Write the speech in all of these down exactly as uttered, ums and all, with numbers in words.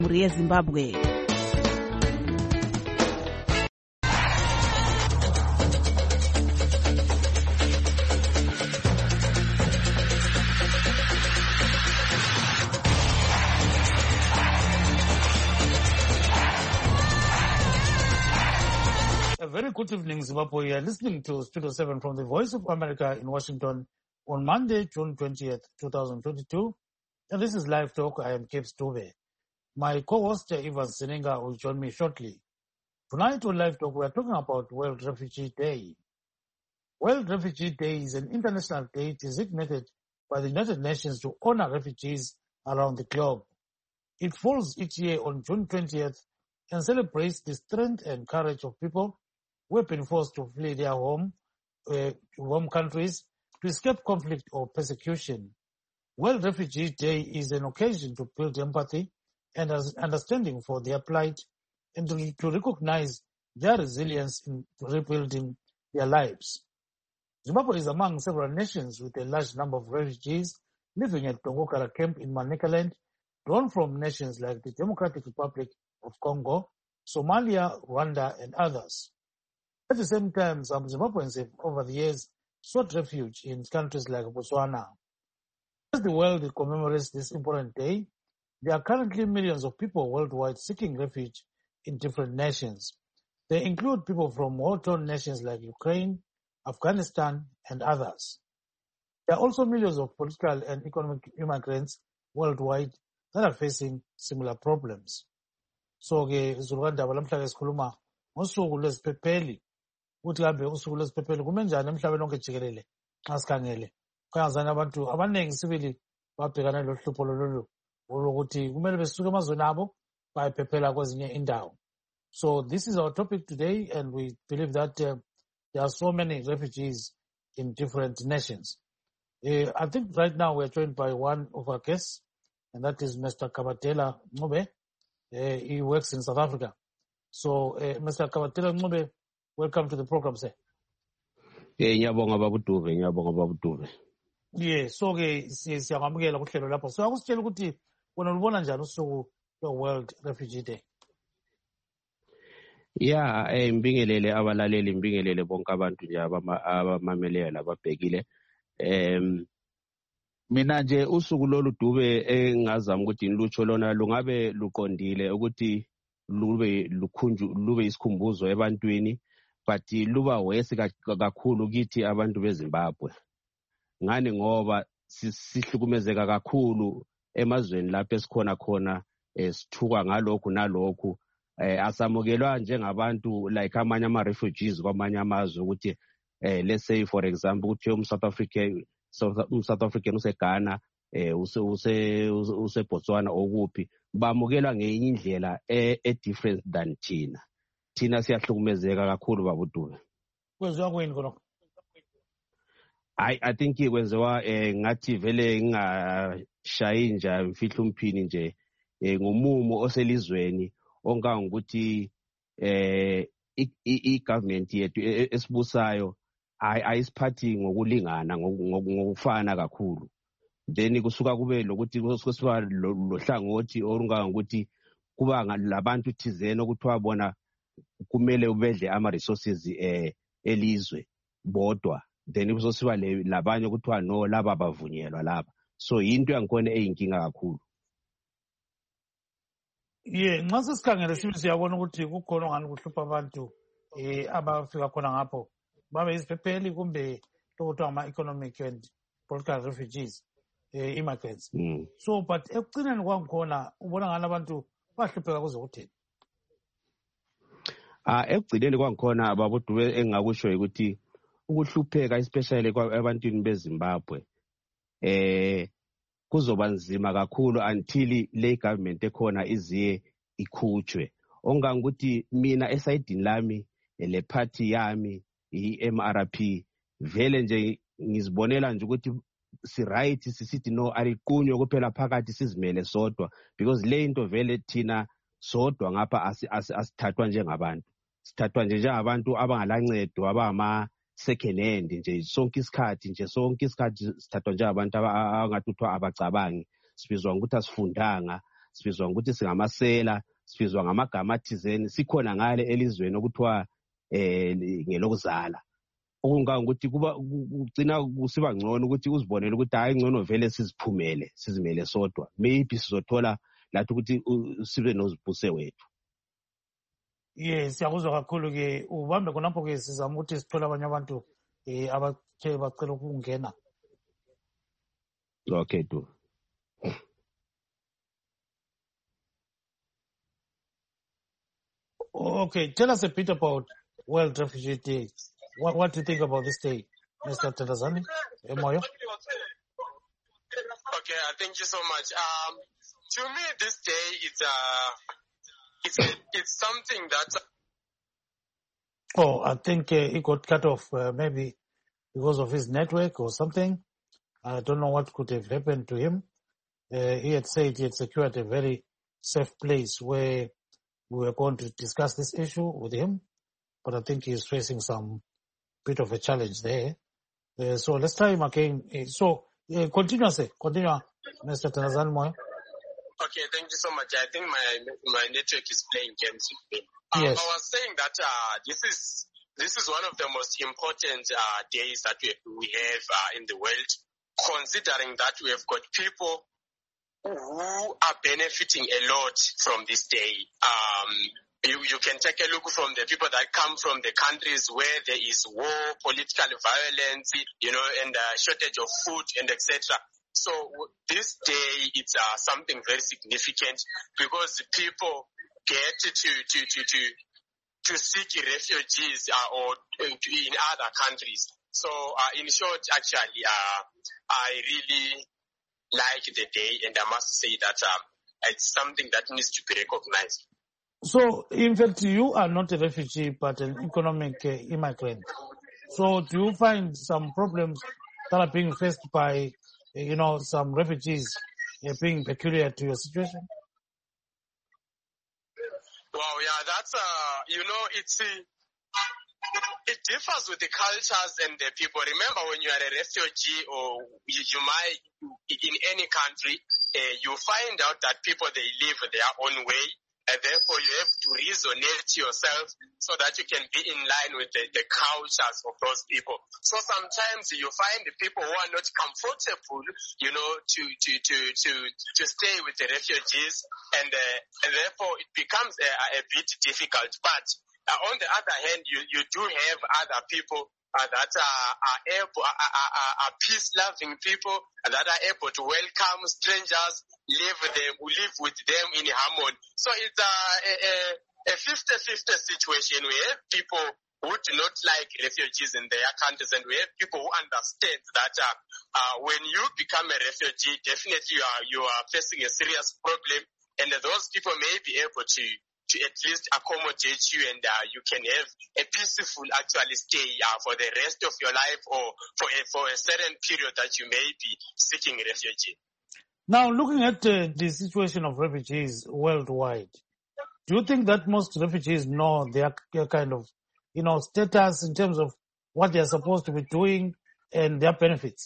Zimbabwe. A very good evening, Zimbabwe. You are listening to Studio seven from the Voice of America in Washington on Monday, June twentieth, twenty twenty-two. And this is Live Talk. I am Cape Stube. My co-host, Ivan Senenga, will join me shortly. Tonight on Live Talk, we are talking about World Refugee Day. World Refugee Day is an international day designated by the United Nations to honor refugees around the globe. It falls each year on June twentieth and celebrates the strength and courage of people who have been forced to flee their home, uh, home countries to escape conflict or persecution. World Refugee Day is an occasion to build empathy and understanding for their plight and to, to recognize their resilience in rebuilding their lives. Zimbabwe is among several nations with a large number of refugees living at Dongokala camp in Manicaland, drawn from nations like the Democratic Republic of Congo, Somalia, Rwanda, and others. At the same time, some Zimbabweans have over the years sought refuge in countries like Botswana. As the world commemorates this important day, there are currently millions of people worldwide seeking refuge in different nations. They include people from war-torn nations like Ukraine, Afghanistan, and others. There are also millions of political and economic immigrants worldwide that are facing similar problems. So ke Zulukanda balamhla esikhuluma ngosuku lwesiphepheli ukuthi kambe usuku lwesiphepheli kume njani emhlabeni wonke jikelele xa sikhangele kangazana abantu abaningi sibili babhekana lohlupho lolu ukuthi kumele besuke emazweni abo bayephephela kwezinye indawo. So this is our topic today, and we believe that uh, there are so many refugees in different nations. Uh, I think right now we are joined by one of our guests, and that is Mister Kabatela Ncube. Uh, he works in South Africa. So, uh, Mister Kabatela Ncube, welcome to the program, sir. Eh, ngiyabonga babudube, ngiyabonga babudube. Yeah, so ke siyakwamukela kuhlelo lapho. So akusitshela ukuthi wena ulibona njani usuku lwe-World Refugee Day? Yeah, eh mbingelele abalaleli, mbingelele bonke abantu nje abamameleyo lababhekile. Em mina nje usuku lolu dube engazama ukuthi nilutsho lona lungabe luqondile ukuthi lube lukhunju lube isikhumbuzo ebantwini, but luba wesi kakhulu kithi abantu beZimbabwe. Ngani ngoba sihlukumezeka kakhulu emazweni lapho esikhona khona esithuka ngalokhu nalokhu, asamukelwa njengabantu like amanye ama refugees kwamanye amazwe ukuthi eh let's say for example ukuthi um South Africa um South African use Ghana eh use use use Botswana okuphi bamukelwa ngenye indlela e different than thina. Thina siyahlukumezeka kakhulu babudule. Kwenziwa kweni khona? I I think ikwenziwa eh ngathi vele ngingashayi nje mfihla umphini nje ngumumo oselizweni onga ukuthi eh i government yethu esibusayo ayisiphathi ngokulingana ngokufana kakhulu. Then kusuka kube lokuthi kusuka lohlangothi orunga ukuthi kuba labantu thizeni okuthiwa bona kumele ubedle ama resources eh elizwe bodwa, then kusosiba labanye okuthiwa no laba bavunyelwa laba. So into yankone eyinkinga kakhulu. Yeah, nxa sesikhangele sibe siyabona ukuthi kukhona ngani kuhlupha abantu eh abafika khona ngapho babe isiphepheli kumbe lokuthiwa ama-economic and political refugees, eh immigrants. Mm. So but ekucineni kwangikhona ubona ngani abantu bahlupheka kuze kuthini? Ah ekugcineni kwangikhona ababudube engakusho ukuthi ukuhlupheka especially kwabantwini beZimbabwe eh kuzoba nzima kakhulu until le government ekhona iziye ikhutshwe. Ongangukuthi mina esayidini lami le party yami i-M R P vele nje ngizibonela nje ukuthi si right sisithi no aliqunywe kuphela phakathi sizimele sodwa, because le into vele thina sodwa ngapha asithathwa njengabantu. Sithathwa nje njengabantu abangalancedo abama second hand nje sonke isikhathi nje sonke isikhathi sithathwa nje abantu abangathi uthiwa abacabangi, sibizwa ukuthi asifundanga, sibizwa ngokuthi singamasela, sibizwa ngamagama athizeni, sikhona ngale elizweni okuthiwa eh ngelokuzala. Okungangokuthi kuba ugcina kusiba ngcono ukuthi uzibonele ukuthi hayi ngcono vele siziphumele, sizimele sodwa. Maybe sizothola lathi ukuthi sibe nozibuse wethu. Yes, siyakuzwa kakhulu ke ubambe khonapho ke sizama ukuthi sithola abanye abantu eh abathe bacela ukungena. Okay, do. Okay, tell us a bit about World Refugee Day. What, what do you think about this day, Mister Thandazani? Emoyo? Okay, uh, thank you so much. Um, to me, this day it's uh, it's it's something that. Oh, I think uh, he got cut off, uh, maybe because of his network or something. I don't know what could have happened to him. Uh, he had said he had secured a very safe place where we were going to discuss this issue with him, but I think he's facing some bit of a challenge there. Uh, so let's try him again. Uh, so uh, continue, say, continue, Mister Thandazani Moyo. Okay, thank you so much. I think my my network is playing games with me. Um, Yes. I was saying that uh, this is this is one of the most important uh, days that we, we have uh, in the world, considering that we have got people who are benefiting a lot from this day. Um, you, you can take a look from the people that come from the countries where there is war, political violence, you know, and uh, shortage of food and et cetera. So this day, it's uh, something very significant because people get to to to to to seek refugees uh, or in other countries. So uh, in short, actually, uh, I really like the day, and I must say that um, it's something that needs to be recognized. So, in fact, you are not a refugee, but an economic uh, immigrant. So, do you find some problems that are being faced by, uh, you know, some refugees uh, being peculiar to your situation? Wow, yeah, that's, uh, you know, it's, uh, it differs with the cultures and the people. Remember, when you are a refugee or you, you might, in any country, uh, you find out that people, they live their own way. And therefore, you have to resonate yourself so that you can be in line with the, the cultures of those people. So sometimes you find the people who are not comfortable, you know, to to to to, to stay with the refugees, and, uh, and therefore it becomes a, a bit difficult. But uh, on the other hand, you, you do have other people Uh, that are, are able, are, are, are peace-loving people that are able to welcome strangers, live them, live with them in harmony. So it's a, a, a fifty-fifty situation. We have people who do not like refugees in their countries, and we have people who understand that uh, uh, when you become a refugee, definitely you are, you are facing a serious problem, and those people may be able to to at least accommodate you, and uh, you can have a peaceful actually stay uh, for the rest of your life, or for a, for a certain period that you may be seeking refugee. Now, looking at uh, the situation of refugees worldwide, do you think that most refugees know their, their kind of, you know, status in terms of what they are supposed to be doing and their benefits?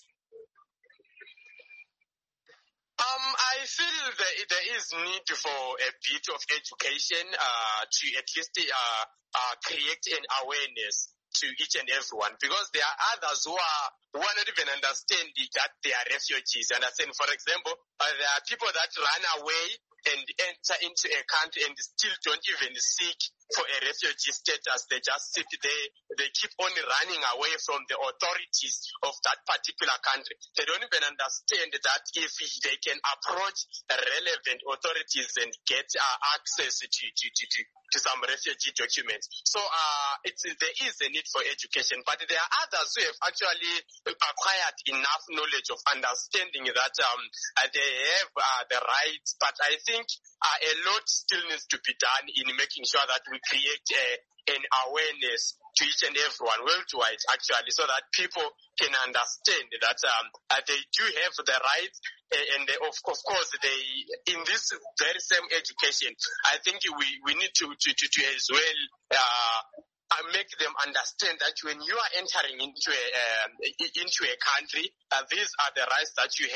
Um, I feel that there is need for a bit of education uh, to at least uh, uh, create an awareness to each and everyone, because there are others who are who are not even understanding that they are refugees. Understand? For example, uh, there are people that run away and enter into a country and still don't even seek for a refugee status. They just sit there. They keep on running away from the authorities of that particular country. They don't even understand that if they can approach relevant authorities and get uh, access to, to, to, to, to some refugee documents. So uh, it's, there is a need for education, but there are others who have actually acquired enough knowledge of understanding that um, uh, they have uh, the rights, but I think Uh, a lot still needs to be done in making sure that we create a, an awareness to each and everyone worldwide, actually, so that people can understand that um, uh, they do have the rights, uh, and they, of, of course, they in this very same education, I think we, we need to, to, to, to as well uh, uh, make them understand that when you are entering into a uh, into a country, uh, these are the rights that you have.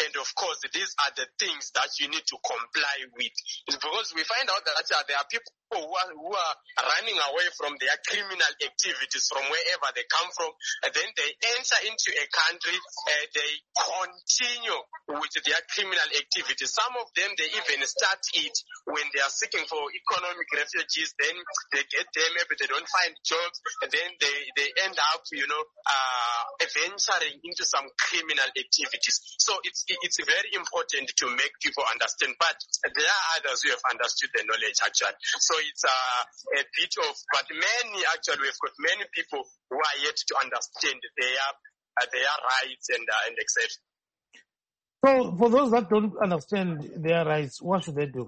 And of course, these are the things that you need to comply with. It's because we find out that uh, there are people who are, who are running away from their criminal activities from wherever they come from, and then they enter into a country, uh, they continue with their criminal activities. Some of them, they even start it when they are seeking for economic refugees. Then they get there, maybe they don't find jobs, and then they, they end up, you know, uh, venturing into some criminal activities. So it's it's very important to make people understand. But there are others who have understood the knowledge actually. So it's uh, a bit of, but many actually, we've got many people who are yet to understand their uh, their rights and uh, and et cetera. So for those that don't understand their rights, what should they do?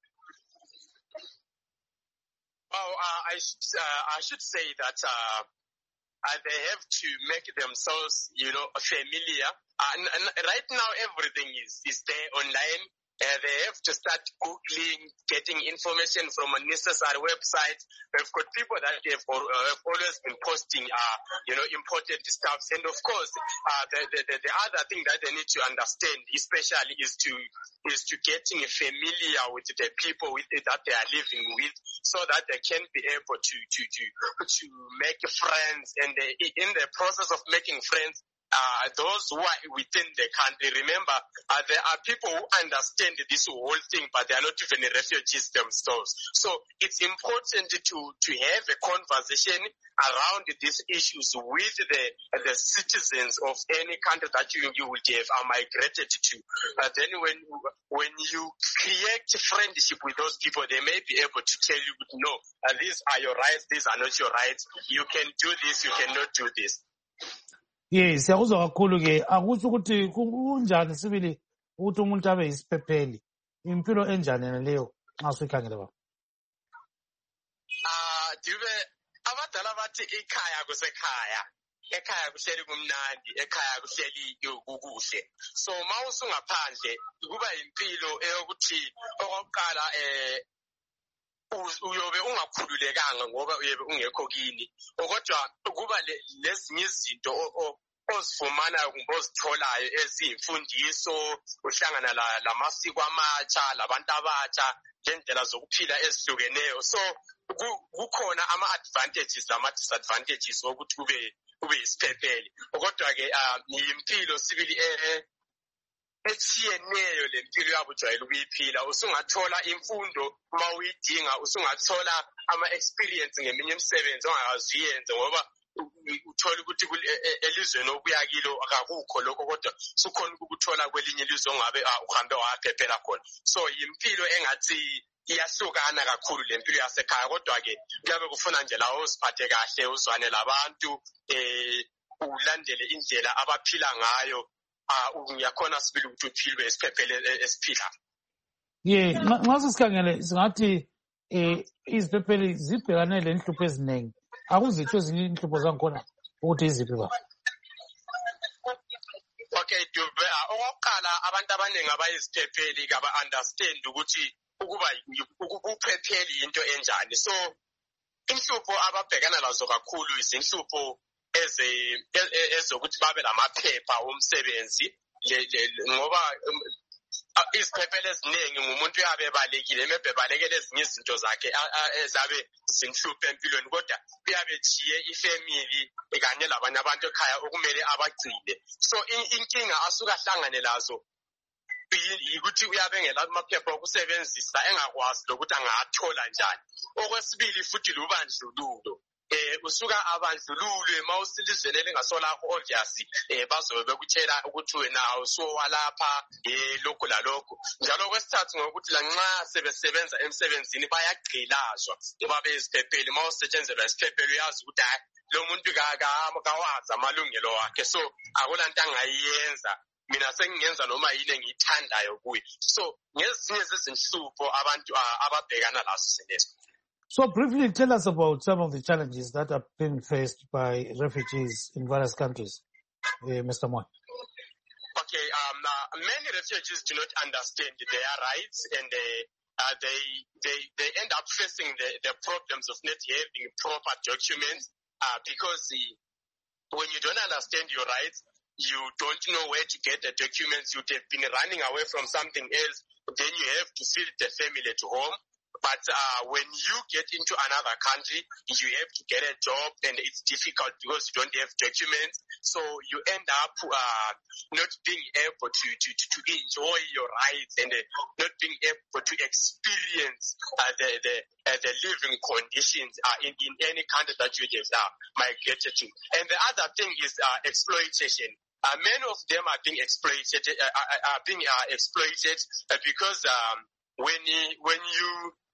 Oh, uh, I, sh- uh, I should say that uh, uh, they have to make themselves, you know, familiar. Uh, and, and right now, everything is, is there online. Uh, they have to start Googling, getting information from unnecessary websites. We've got people that have, uh, have always been posting, uh, you know, important stuff. And of course, uh, the, the, the other thing that they need to understand, especially, is to is to getting familiar with the people with it that they are living with, so that they can be able to to to to make friends. And they, in the process of making friends, Uh, those who are within the country, remember, uh, there are people who understand this whole thing, but they are not even refugees themselves. So it's important to, to have a conversation around these issues with the, the citizens of any country that you, you would have uh, migrated to. Uh, then when, when you create friendship with those people, they may be able to tell you, no, uh, these are your rights, these are not your rights. You can do this, you cannot do this. Yes, siyakuzwa kakhulu ke akusho ukuthi kunjani sibili ukuthi umuntu abe yisiphepheli. Impilo enjani yena leyo nxa usuyikhangela baba? Ah, Dube, abadala bathi ikhaya kusekhaya. Ekhaya kuhleli kumnandi, ekhaya kuhleli kukuhle. So mawusungaphandle kuba impilo eyokuthi okokuqala eh uyobe ungakhululekanga ngoba uyobe ungekho kini. Kodwa kuba lezinye izinto ozifumana kumbe ozitholayo eziyimfundiso, uhlangana lamasiko amatsha, labantu abatsha, lendlela zokuphila ezihlukeneyo. So kukhona ama-advantages ama-disadvantages wokuthi ube ube yisiphepheli. Kodwa ke impilo sibili etshiyeneyo le mpilo yabo ujwayele ukuyiphila. Usungathola imfundo uma uyidinga, usungathola ama-experience ngeminye imisebenzi ongakazi uyenze ngoba uthola ukuthi elizweni obuya kilo akakukho lokho, kodwa sukhona ukuthola kwelinye ilizwe ongabe uhambe waphephela khona. So impilo engathi iyahlukana kakhulu le mpilo yasekhaya, kodwa ke kuyabe kufuna nje lawo uziphathe kahle, uzwane labantu, eh ulandele indlela abaphila ngayo. Ah, uyakhona sibili ukuthi uphilwe esiphephele esiphila. Ye, nxa sisikhangele singathi eh iziphepheli zibhekane lenhlupho eziningi. Akuzitho ezinye inhlupho zankhona ukuthi iziphi baba? Okay, Dube, okokuqala abantu abaningi abayiziphepheli kaba understand ukuthi ukuba ukuphepheli into enjani. So inhlupho ababhekana lazo kakhulu izinhlupho eze ezokuthi babe lamaphepha omsebenzi ngoba iziphephelo eziningi ngumuntu uyabe ebalekile, maybe ebalekele ezinye izinto zakhe ezabe zinhluphe empilweni, kodwa uyabe ejiye ifamily kanye labanye abantu ekhaya okumele abagcine. So inkinga asuka ahlangane lazo ukuthi uyabe engela amaphepha okusebenzisa, engakwazi lokuthi angathola njani. Okwesibili futhi lubandlululo. Eh usuka abandlululwe mawusilizwe lengasolakho obviously eh bazobe bekutshela ukuthi wena awusowalapha eh lokho lalokho. Njalo kwesithathu ngokuthi la nxa sebesebenza emsebenzini bayagqilazwa babe iziphepheli. Mawusetshenzela isiphepheli uyazi ukuthi hayi lo muntu kawazi amalungelo wakhe, so akulanto angayiyenza. Mina sengingenza noma yini engiyithandayo kuye. So ngezinye zezinhlupho abantu ababhekana lazo senezo. So briefly tell us about some of the challenges that are being faced by refugees in various countries, uh, Mister Moy. Okay, um, uh, many refugees do not understand their rights, and they, uh, they, they, they end up facing the, the problems of not having proper documents, uh, because the, when you don't understand your rights, you don't know where to get the documents, you'd have been running away from something else, then you have to feed the family at home. But uh, when you get into another country, you have to get a job, and it's difficult because you don't have documents. So you end up uh, not being able to, to, to enjoy your rights and uh, not being able to experience uh, the the, uh, the living conditions uh, in, in any country that you have uh, migrated to. And the other thing is uh, exploitation. Uh, many of them are being exploited, uh, are being uh, exploited uh, because um, when you, when you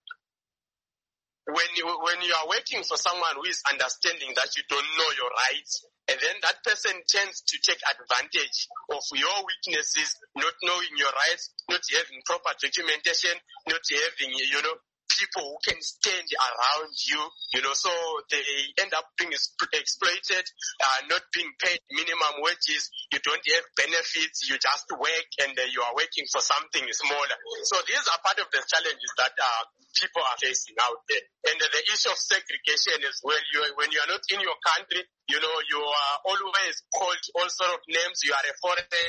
When you, when you are working for someone who is understanding that you don't know your rights, and then that person tends to take advantage of your weaknesses, not knowing your rights, not having proper documentation, not having, you know, people who can stand around you, you know, so they end up being exploited, uh, not being paid minimum wages, you don't have benefits, you just work and uh, you are working for something smaller. So these are part of the challenges that uh, people are facing out there. And uh, the issue of segregation as well, you, when you are not in your country, you know, you are always called all sort of names, you are a foreigner.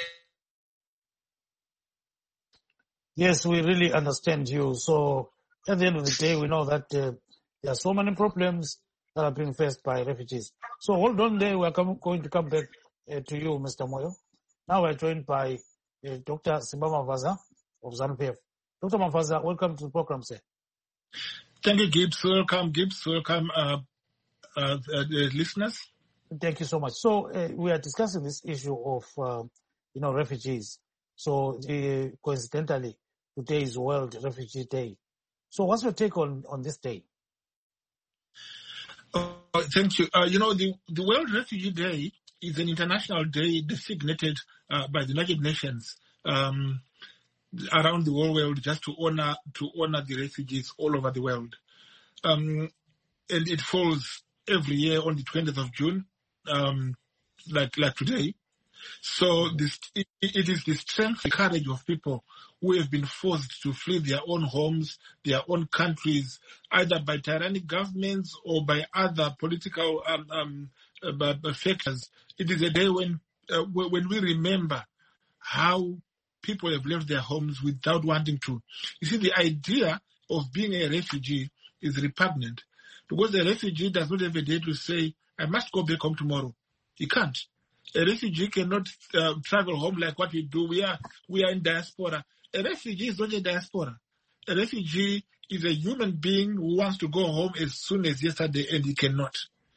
Yes, we really understand you. So at the end of the day, we know that uh, there are so many problems that are being faced by refugees. So hold on there. We are come, going to come back uh, to you, Mister Moyo. Now we're joined by uh, Doctor Simba Mavaza of ZANU-P F. Doctor Mavaza, welcome to the program, sir. Thank you, Gibbs. Welcome, Gibbs. Welcome, uh, uh, uh, the listeners. Thank you so much. So uh, we are discussing this issue of, uh, you know, refugees. So uh, coincidentally, today is World Refugee Day. So what's your take on, on this day? Uh, thank you. Uh, you know, the, the World Refugee Day is an international day designated uh, by the United Nations um, around the whole world just to honor to honor the refugees all over the world. Um, and it falls every year on the twentieth of June, um, like like today. So this, it, it is the strength and courage of people who have been forced to flee their own homes, their own countries, either by tyrannic governments or by other political um, um, uh, factors. It is a day when uh, when we remember how people have left their homes without wanting to. You see, the idea of being a refugee is repugnant because a refugee does not have a day to say, I must go back home tomorrow. He can't. A refugee cannot uh, travel home like what we do. We are we are in diaspora. A refugee is not a diaspora. A refugee is a human being who wants to go home as soon as yesterday, and he cannot.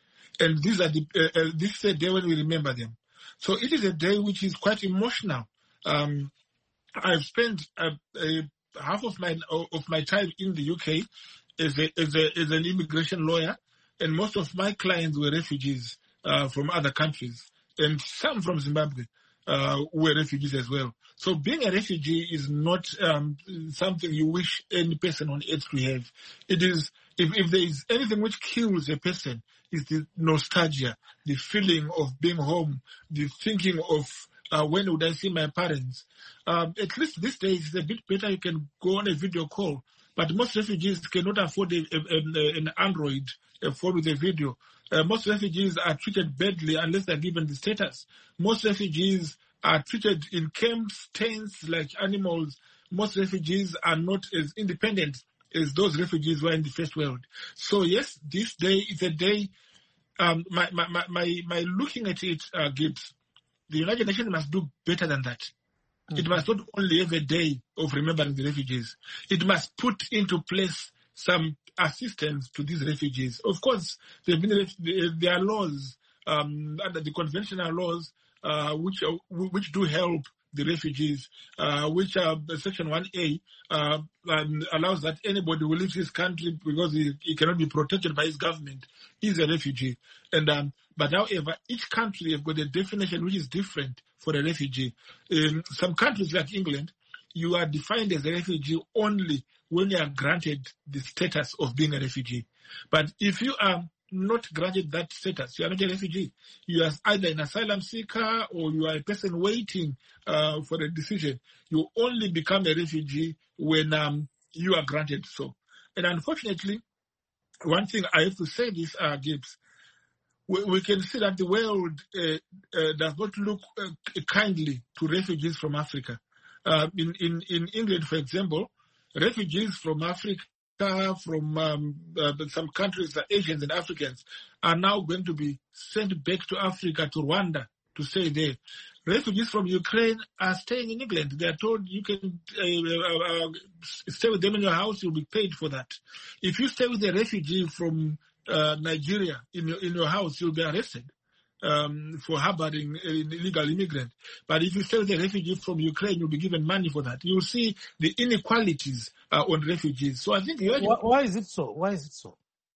And these are the uh, uh, this is a day when we remember them. So it is a day which is quite emotional. Um, I've spent uh, uh, half of my of my time in the U K as a, as a as an immigration lawyer, and most of my clients were refugees uh, from other countries. And some from Zimbabwe uh, were refugees as well. So being a refugee is not um, something you wish any person on earth to have. It is, if, if there is anything which kills a person, is the nostalgia, the feeling of being home, the thinking of uh, when would I see my parents. Um, at least these days it's a bit better. You can go on a video call, but most refugees cannot afford a, a, a, an Android a phone with a video. Uh, most refugees are treated badly unless they're given the status. Most refugees are treated in camps, tents, like animals. Most refugees are not as independent as those refugees were in the first world. So yes, this day is a day, um, my, my, my, my, my looking at it, uh, Gibbs, the United Nations must do better than that. Mm-hmm. It must not only have a day of remembering the refugees. It must put into place some assistance to these refugees. Of course, there have been there are laws um, under the conventional laws uh, which uh, which do help the refugees, uh, which are Section one A uh, um, allows that anybody who leaves his country because he, he cannot be protected by his government is a refugee. And um, but however, each country have got a definition which is different for a refugee. In some countries like England, you are defined as a refugee only when you are granted the status of being a refugee. But if you are not granted that status, you are not a refugee. You are either an asylum seeker or you are a person waiting uh, for a decision. You only become a refugee when um, you are granted so. And unfortunately, one thing I have to say this, uh, Gibbs, we, we can see that the world uh, uh, does not look uh, kindly to refugees from Africa. Uh, in, in, in England, for example, refugees from Africa, from um, uh, some countries, uh, Asians and Africans, are now going to be sent back to Africa, to Rwanda, to stay there. Refugees from Ukraine are staying in England. They are told you can uh, uh, uh, stay with them in your house, you'll be paid for that. If you stay with a refugee from uh, Nigeria in your, in your house, you'll be arrested um, for harboring an illegal immigrant. But if you stay with a refugee from Ukraine, you'll be given money for that. You'll see the inequalities uh, on refugees. So I think... Why, why is it so? Why is it so?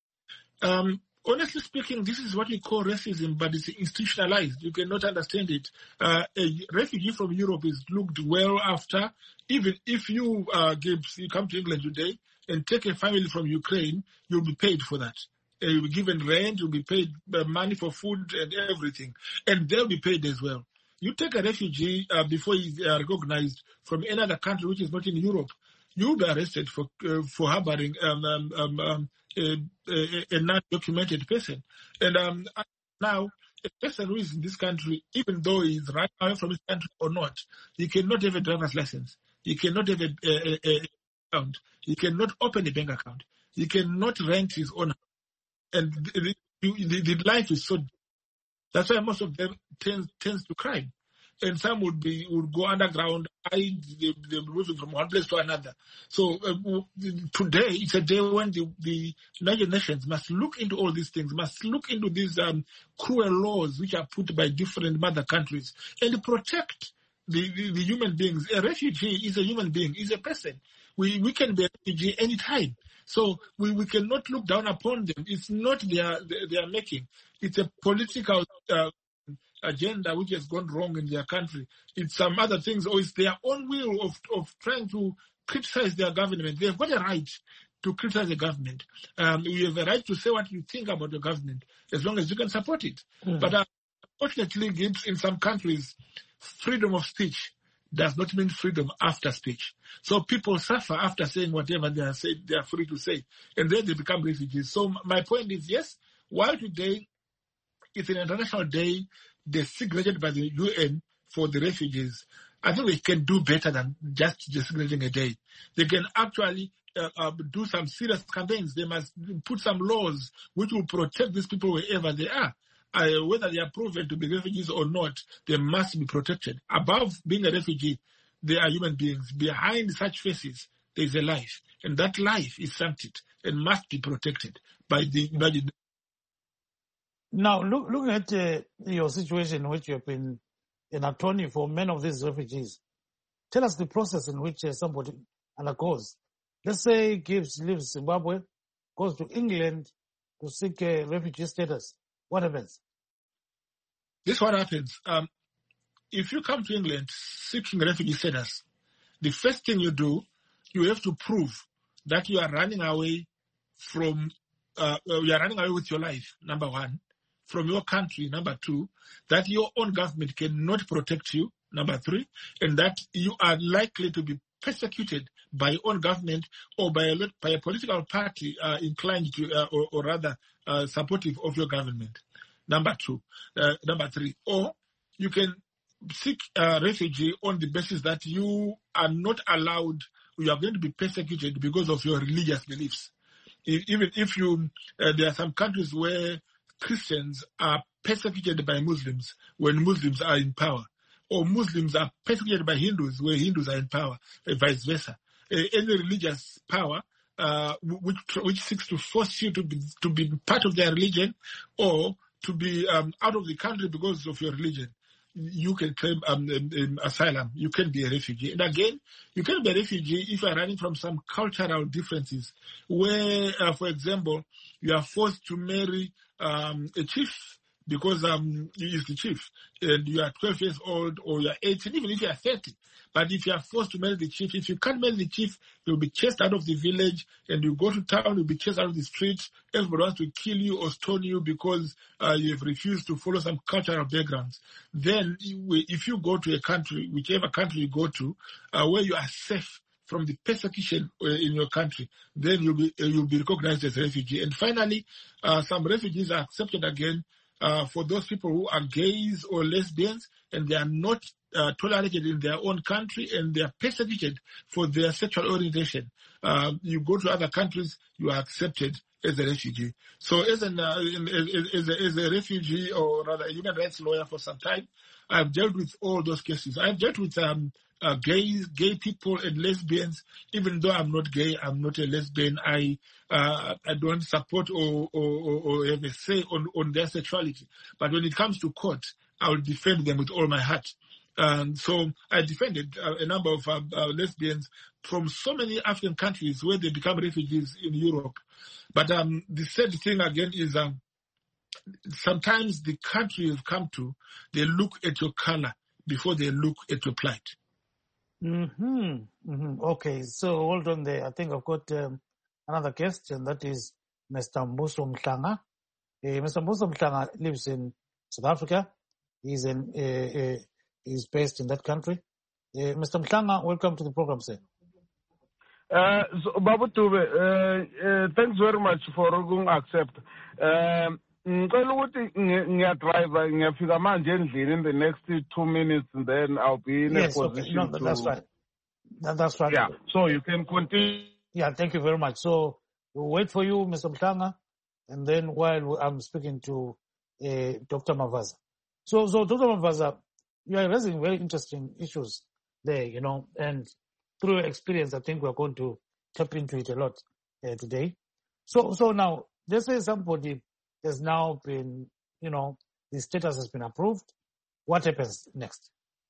Um, Honestly speaking, this is what we call racism, but it's institutionalized. You cannot understand it. Uh, a refugee from Europe is looked well after. Even if you, uh, Gibbs, you come to England today and take a family from Ukraine, you'll be paid for that. Uh, you'll be given rent, you'll be paid uh, money for food and everything. And they'll be paid as well. You take a refugee uh, before he's uh, recognized from any other country which is not in Europe, you'll be arrested for uh, for harboring um, um, um, um, a, a, a non-documented person. And um, now, a person who is in this country, even though he is right away from his country or not, he cannot have a driver's license. He cannot have a, a, a, a account. He cannot open a bank account. He cannot rent his own house. And the, the, the life is so... That's why most of them tends, tends to crime. And some would be would go underground, hide, they, they're moving from one place to another. So uh, today, it's a day when the, the United Nations must look into all these things, must look into these um, cruel laws which are put by different mother countries and protect the, the, the human beings. A refugee is a human being, is a person. We, we can be a refugee anytime. So we, we cannot look down upon them. It's not their, their making. It's a political uh, agenda which has gone wrong in their country. It's some other things, or it's their own will of, of trying to criticize their government. They've got a right to criticize the government. Um, you have a right to say what you think about the government, as long as you can support it. Mm-hmm. But uh, unfortunately, Gibbs, in some countries, freedom of speech does not mean freedom after speech. So people suffer after saying whatever they are saying, they are free to say, and then they become refugees. So my point is, yes, while today it's an international day designated by the U N for the refugees, I think they can do better than just designating a day. They can actually uh, uh, do some serious campaigns. They must put some laws which will protect these people wherever they are. Uh, whether they are proven to be refugees or not, they must be protected. Above being a refugee, they are human beings. Behind such faces, there is a life. And that life is sanctity and must be protected by the United Nations. Now, look, looking at uh, your situation in which you have been an attorney for many of these refugees, tell us the process in which uh, somebody undergoes. Let's say Gibbs leaves Zimbabwe, goes to England to seek uh, refugee status. What happens? This is what happens. Um, if you come to England seeking refugee status, the first thing you do, you have to prove that you are running away from, uh, you are running away with your life, number one, from your country, number two, that your own government cannot protect you, number three, and that you are likely to be persecuted by your own government or by a, by a political party uh, inclined to, uh, or, or rather uh, supportive of your government. Number two, uh, number three, or you can seek a refugee on the basis that you are not allowed, you are going to be persecuted because of your religious beliefs. If, even if you, uh, there are some countries where Christians are persecuted by Muslims when Muslims are in power, or Muslims are persecuted by Hindus where Hindus are in power, and vice versa. Uh, any religious power uh, which, which seeks to force you to be to be part of their religion or to be um, out of the country because of your religion, you can claim um, um, um, asylum. You can be a refugee. And again, you can be a refugee if you are running from some cultural differences where, uh, for example, you are forced to marry um, a chief because um, he is the chief, and you are twelve years old or you are eighteen, even if you are thirty. But if you are forced to marry the chief, if you can't marry the chief, you'll be chased out of the village, and you go to town, you'll be chased out of the streets. Everybody wants to kill you or stone you because uh, you have refused to follow some cultural backgrounds. Then if you go to a country, whichever country you go to, uh, where you are safe from the persecution uh, in your country, then you'll be, uh, you'll be recognized as a refugee. And finally, uh, some refugees are accepted again uh, for those people who are gays or lesbians and they are not uh, tolerated in their own country and they are persecuted for their sexual orientation. Uh, you go to other countries, you are accepted as a refugee. So as, an, uh, as, as, a, as a refugee or rather a human rights lawyer for some time, I've dealt with all those cases. I've dealt with um, uh, gays, gay people and lesbians. Even though I'm not gay, I'm not a lesbian. I uh, I don't support or, or, or have a say on, on their sexuality. But when it comes to court, I will defend them with all my heart. Um, so I defended uh, a number of uh, uh, lesbians from so many African countries where they become refugees in Europe. But um, the sad thing again is um, sometimes the country you've come to, they look at your color before they look at your plight. Mm-hmm. Mm-hmm. Okay, so hold on there. I think I've got um, another guest, and that is Mister Mbuso Mhlanga. Uh, Mister Mbuso Mhlanga lives in South Africa. He's in, uh, uh, he's based in that country. Uh, Mister Mhlanga, welcome to the program, sir. Uh, so, Babu Tube, uh, uh, thanks very much for going accept. Um, ngicela ukuthi ngiyadrive ngiyafika manje endlini in the next two minutes and then I'll be in yes, a position okay. No, to... that's right. That, that's right. Yeah, so you can continue. Yeah, thank you very much. So we'll wait for you, Mister Mhlanga, and then while I'm speaking to uh, Doctor Mavaza. So, so Doctor Mavaza, you are raising very interesting issues there, you know, and through your experience, I think we're going to tap into it a lot uh, today. So, so now, let's say somebody has now been, you know, the status has been approved. What happens next?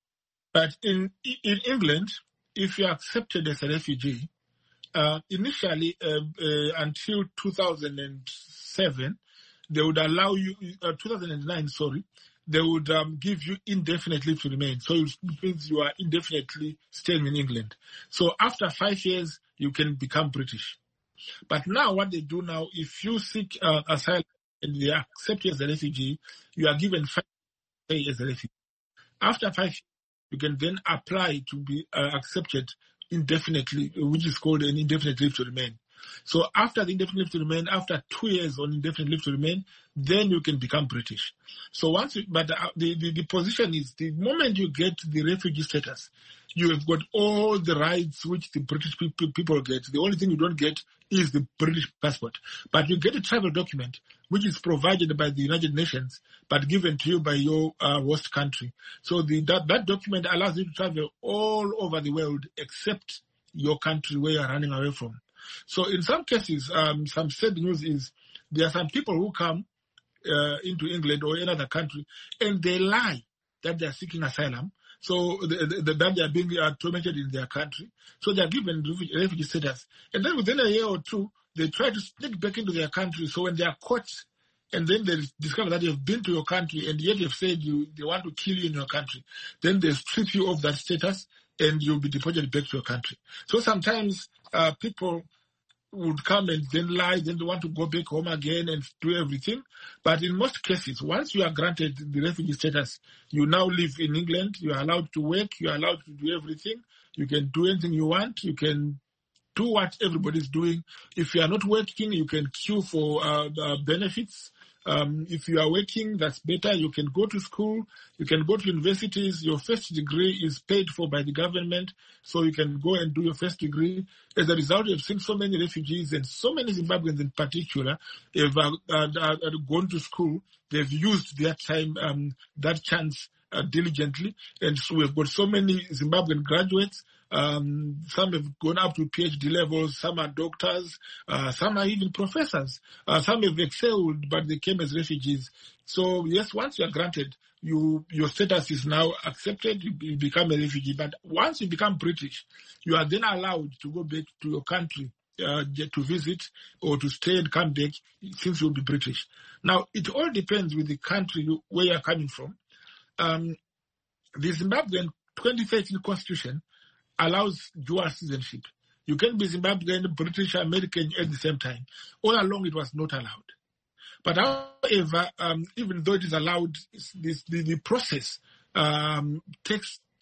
But in in England, if you're accepted as a refugee, uh, initially uh, uh, until two thousand seven, they would allow you, uh, two thousand nine, sorry, they would um, give you indefinite leave to remain. So it means you are indefinitely staying in England. So after five years, you can become British. But now what they do now, if you seek uh, asylum and they accept you as a refugee, you are given five years as a refugee. After five years, you can then apply to be uh, accepted indefinitely, which is called an indefinite leave to remain. So after the indefinite leave to remain, after two years on indefinite leave to remain, then you can become British. So once, you, but the, the, the position is the moment you get the refugee status, you have got all the rights which the British people, people get. The only thing you don't get is the British passport. But you get a travel document which is provided by the United Nations but given to you by your uh, host country. So the, that, that document allows you to travel all over the world except your country where you're running away from. So in some cases, um, some sad news is there are some people who come uh, into England or another country and they lie that they are seeking asylum. So the, the, that they are being uh, tormented in their country. So they are given refugee, refugee status. And then within a year or two, they try to sneak back into their country. So when they are caught and then they discover that you've been to your country and yet you've said you they want to kill you in your country, then they strip you of that status and you'll be deported back to your country. So sometimes uh, people would come and then lie, then they want to go back home again and do everything. But in most cases, once you are granted the refugee status, you now live in England, you are allowed to work, you are allowed to do everything, you can do anything you want, you can do what everybody's doing. If you are not working, you can queue for uh, uh, benefits. Um, if you are working, that's better. You can go to school. You can go to universities. Your first degree is paid for by the government, so you can go and do your first degree. As a result, you've seen so many refugees and so many Zimbabweans in particular have uh, uh, uh, gone to school. They've used their time, um, that chance uh, diligently. And so we've got so many Zimbabwean graduates. Um, some have gone up to PhD levels, some are doctors, uh, some are even professors. Uh, some have excelled, but they came as refugees. So yes, once you are granted, you your status is now accepted, you, you become a refugee. But once you become British, you are then allowed to go back to your country uh, to visit or to stay and come back since you'll be British. Now, it all depends with the country where you're coming from. Um, the Zimbabwean twenty thirteen constitution allows dual citizenship. You can be Zimbabwean, British, American at the same time. All along, it was not allowed. But however, um, even though it is allowed, this, the, the process um, takes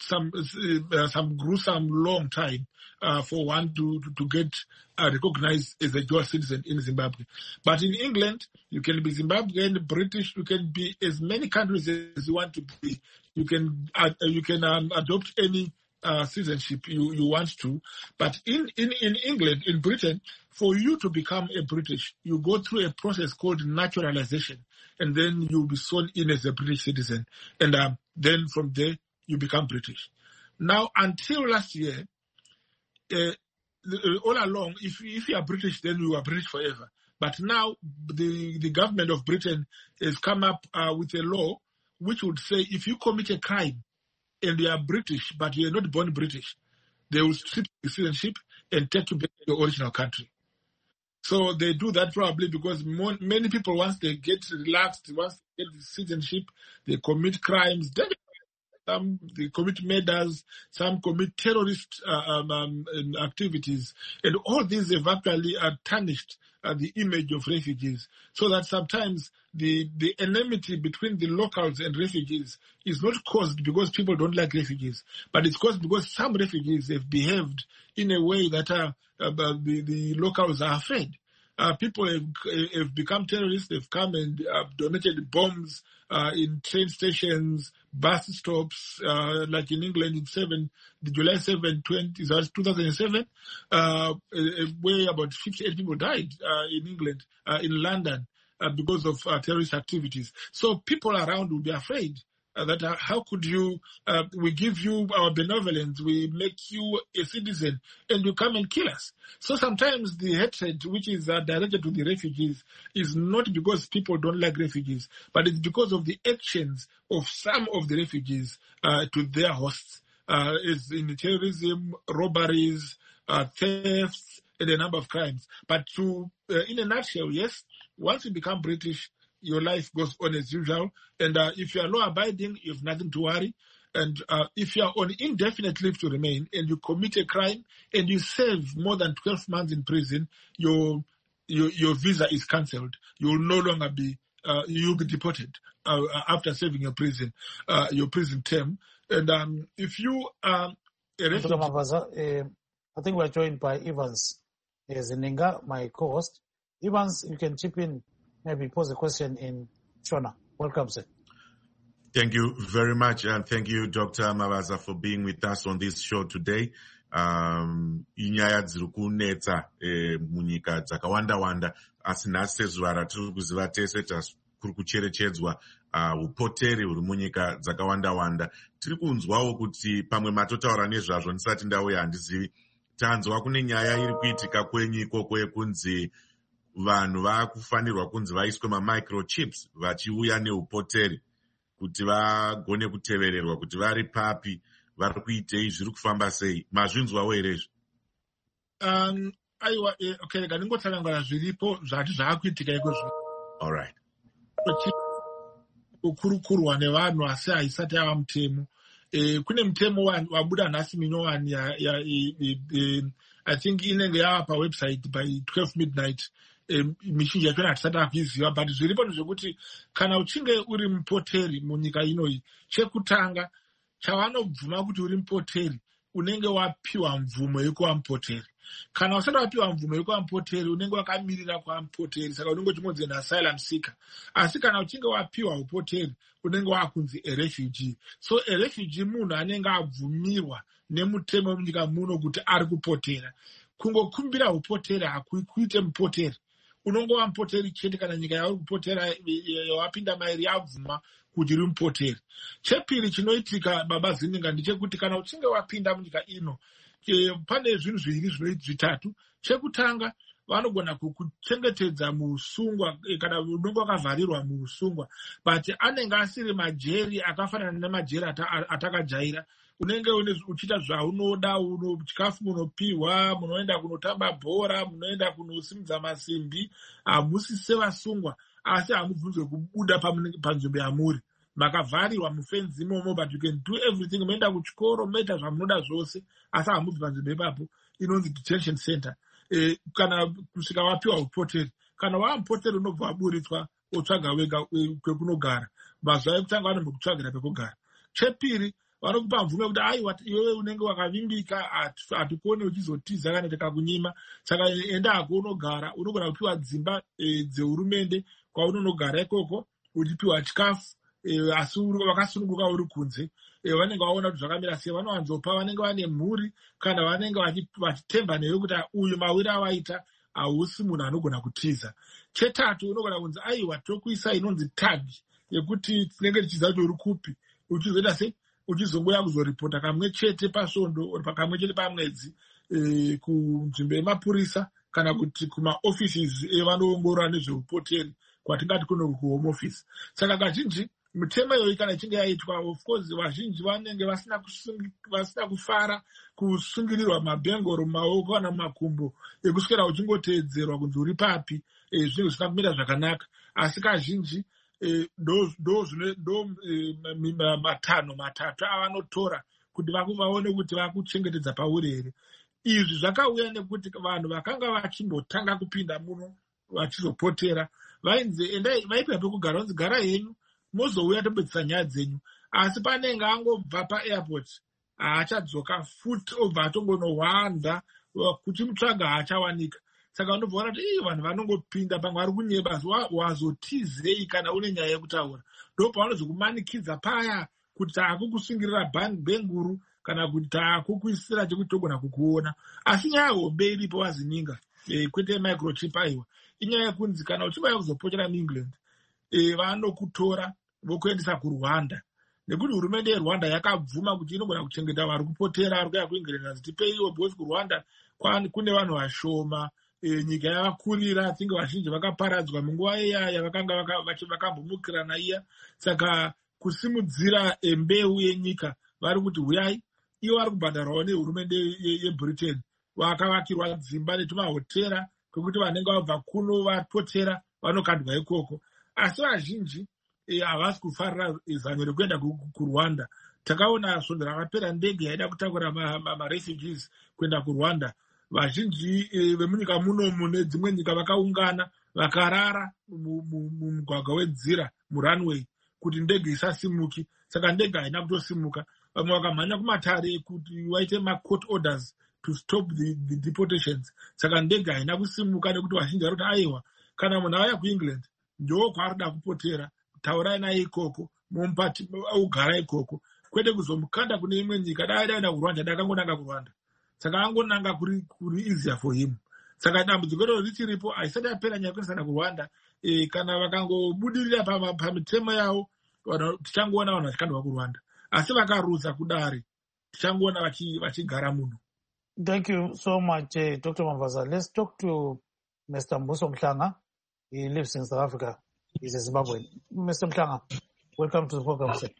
some uh, some gruesome long time uh, for one to, to, to get uh, recognized as a dual citizen in Zimbabwe. But in England, you can be Zimbabwean, British, you can be as many countries as you want to be. You can uh, you can um, adopt any uh, citizenship you, you want to. But in, in, in England, in Britain, for you to become a British, you go through a process called naturalization, and then you'll be sworn in as a British citizen. And um, then from there, you become British. Now, until last year, uh, all along, if, if you are British, then you are British forever. But now, the, the government of Britain has come up uh, with a law which would say if you commit a crime and you are British, but you are not born British, they will strip your citizenship and take you back to your original country. So they do that probably because more, many people, once they get relaxed, once they get the citizenship, they commit crimes. Some they commit murders, some commit terrorist uh, um, um, activities, and all these have actually uh, tarnished uh, the image of refugees. So that sometimes the the enmity between the locals and refugees is not caused because people don't like refugees, but it's caused because some refugees have behaved in a way that uh, uh, the, the locals are afraid. Uh, people have, have become terrorists. They've come and uh, donated bombs uh, in train stations, bus stops, uh, like in England in seven, the July seventh, two thousand seven, uh, where about fifty-eight people died uh, in England, uh, in London, uh, because of uh, terrorist activities. So people around will be afraid. Uh, that uh, how could you, uh, we give you our benevolence, we make you a citizen, and you come and kill us. So sometimes the hatred which is uh, directed to the refugees is not because people don't like refugees, but it's because of the actions of some of the refugees uh, to their hosts, uh, is in terrorism, robberies, uh, thefts, and a number of crimes. But to, uh, in a nutshell, yes, once you become British, your life goes on as usual. And uh, if you are law-abiding, you have nothing to worry. And uh, if you are on indefinite leave to remain and you commit a crime and you serve more than twelve months in prison, your your, your visa is cancelled. You will no longer be, uh, you'll be deported uh, after serving your prison, uh, your prison term. And um, if you are a refugee... Uh, I think we're joined by Evans Zininga, my co-host. Evans, you can chip in. Maybe pose a question in Shona. Welcome, sir. Thank you very much, and thank you, Doctor Mavaza, for being with us on this show today. Um, inyaya dziri kunetsa munyika dzakawanda-wanda, asi nhasi sezuva ratiri kuziva tese kuri kucherechedzwa upoteri huri munyika dzakawanda-wanda. Tiri kunzwawo kuti pamwe matotaura nezvazvo ndisati ndauya handizivi. Tanzwa kune nyaya iri kuitika kwenyu ikoko yekunzi vanhu vakufanirwa kunzi vaiswe mamicrochips vachiuya neupoteri kuti vagone kutevererwa kuti vari papi, vari kuitei, zviri kufamba sei. Mazvinzwawo here izvi? Um, aiwa, eh, okay, rega ndingotsanangana zviripo zvati zvaakuitika ikozvo. All right. Kukurukurwa nevanhu asi haisati yava mutemo. Eh, kune mutemo wabuda nhasi minyowani ya, ya eh, eh, I think inenge yava pawebsite by twelve midnight. Mizhinji yacho hatisati akuiziva, but zviripo ndezvekuti kana uchinge uri mupoteri munyika inoyi, chekutanga chavanobvuma kuti uri mupoteri unenge wapiwa mvumo yekuva mupoteri. Kana usati wapiwa mvumo yekuva mupoteri unenge wakamirira kuva mupoteri, saka unenge uchingonzi an asylum seeker. Asi kana uchinge wapiwa upoteri unenge wakunzi a refugee. So a refugee munhu anenge abvumirwa nemutemo munyika muno kuti ari kupotera. Kungokumbira upoteri hakuite mupoteri. Unongova mupoteri chete kana nyika yauri kupotera wapinda mairi yabvuma kuti uri mupoteri. Chepiri chinoitika, baba Zininga, ndechekuti kana uchinge wapinda munyika ino, e, pane zvinhu zviviri zvinoiti zvitatu. Chekutanga, vanogona kukuchengetedza muusungwa kana unenge wakavharirwa muusungwa, but anenge asiri majeri akafanana nemajeri atakajaira. Unenge uchiita zvaunoda, chikafu munopiwa, munoenda kunotamba bhora, munoenda kunosimudza masimbi, hamusi sevasungwa, asi hamubvunzwe kubuda panzvimbo yamuri. Makavharirwa mufenzi imomo, but you can do everything. Munoenda kuchikoro, munoita zvamunoda zvose, asi hamubvi panzvimbo ipapo, inonzi detention center. E, kana kusvika wapiwa upoteri. Kana wava mupoteri unobva waburitswa, otsvaga wega kwekunogara. Mazuva ekutanga vanombokutsvagira pekugara. Chepiri, vanokupa mvumo kuti aiwa iwewe unenge wakavimbika, hatikone uchizotiza kana tikakunyima, saka enda hako unogara. Unogona kupiwa dzimba e, dzehurumende kwaunonogara ikoko uchipiwa chikafu, e, asi wakasununguka uri kunze. E, vanenge vaona kuti zvakamira sei, vanowanzopa vanenge vane mhuri kana vanenge vachitemba newe kuti uyu mawiri awaita hausi munhu anogona kutiza. Chetatu, unogona kunzi aiwa tokuisa inonzi tag yekuti tinenge tichiziva kuti uri kupi, uchizoita sei, uchizongoya kuzoripota kamwe chete pasvondo kamwe chete pamwedzi e, kunzvimbo yemapurisa kana kuti kumaoffices evanoongorora nezveupoteri kwatingati kuno kuhome office. Saka kazhinji mitemo iyoyi kana ichinge yaitwa, of course vazhinji vanenge vasina vasina kufara kusungirirwa mabhengoro mumaoko kana mumakumbo ekuswera uchingoteedzerwa kunzi uri papi, e, zvinenge zvisina kumira zvakanaka. Asi kazhinji ndo matanho matatu avanotora kuti vaone kuti vakuchengetedza pauri here. Izvi zvakauya nekuti vanhu vakanga vachimbotanga kupinda muno vachizopotera vainzi endai vaipiwa pekugara, vanzi gara henyu mozouya tobetsera nyaya dzenyu. Asi panenge angobva paairport haachadzoka futi, obva atongonohwanda kuchimutsvaga haachawanika. Saka unobva kuti ii vanhu vanongopinda pamwe vari kunyeba, wazotizei kana une nyaya yekutaura. Ndo pavanozokumanikidza paya kuti taakukusungirira bhenguru kana kuti taakukuisira chekuti togona kukuona. Asi nyaya hombe iripo wazininga, e, kwete microchip aiwa, inyaya yekunzi kana uchibaya kuzopotera muengland e, vanokutora vokuendesa kuRwanda, nekuti hurumende yeRwanda yakabvuma kuti inogona kuchengeta vari kupotera vari kuya kuengland, azitipeiwo because kuRwanda kune vanhu vashoma. E, nyika yavakurira, tinge vazhinji vakaparadzwa munguva iyaya vakanga vakambomukirana iya. Saka kusimudzira mbeu yenyika vari kuti huyai, ivo vari kubhadharwawo nehurumende yeBritain, vakavakirwa dzimba netumahotera kwekuti vanenge vabva kuno vapotera vanokandwa ikoko. Asi vazhinji havasi e, kufarira zano rekuenda kuRwanda. Takaona svondo rakapera ndege yaida kutakura marefugees kuenda kuRwanda. Vazhinji e, vemunyika muno mune dzimwe nyika vakaungana vakarara mumugwagwa wedzira murunway kuti ndege isasimuki. Saka ndege haina kutosimuka. Vamwe vakamhanya kumatare kuti waite ma-court orders to stop the, the deportations. Saka ndege haina kusimuka nekuti vazhinji vari kuti aiwa, kana munhu auya kuEngland ndo kwaari kuda kupotera, taurai naye ikoko, mumupati ugara ikoko, kwete kuzomukanda kune imwe nyika. Dai daenda kuRwanda, dakangonanga kuRwanda. Saka angonanga kuri kuri easier for him. Saka dambudziko ro richiripo, haisati yapera nyaya kuendesana kuRwanda. E, kana vakangobudirira pamitemo yavo tichangoona vanhu vachikandwa kuRwanda, asi vakaruza kudare tichangoona vachigara muno. Thank you so much, uh, Doctor Mavaza. Let's talk to Mister Mbuso Mhlanga. He lives in South Africa. He's a Zimbabwean. Mister Mhlanga, welcome to the program, sir.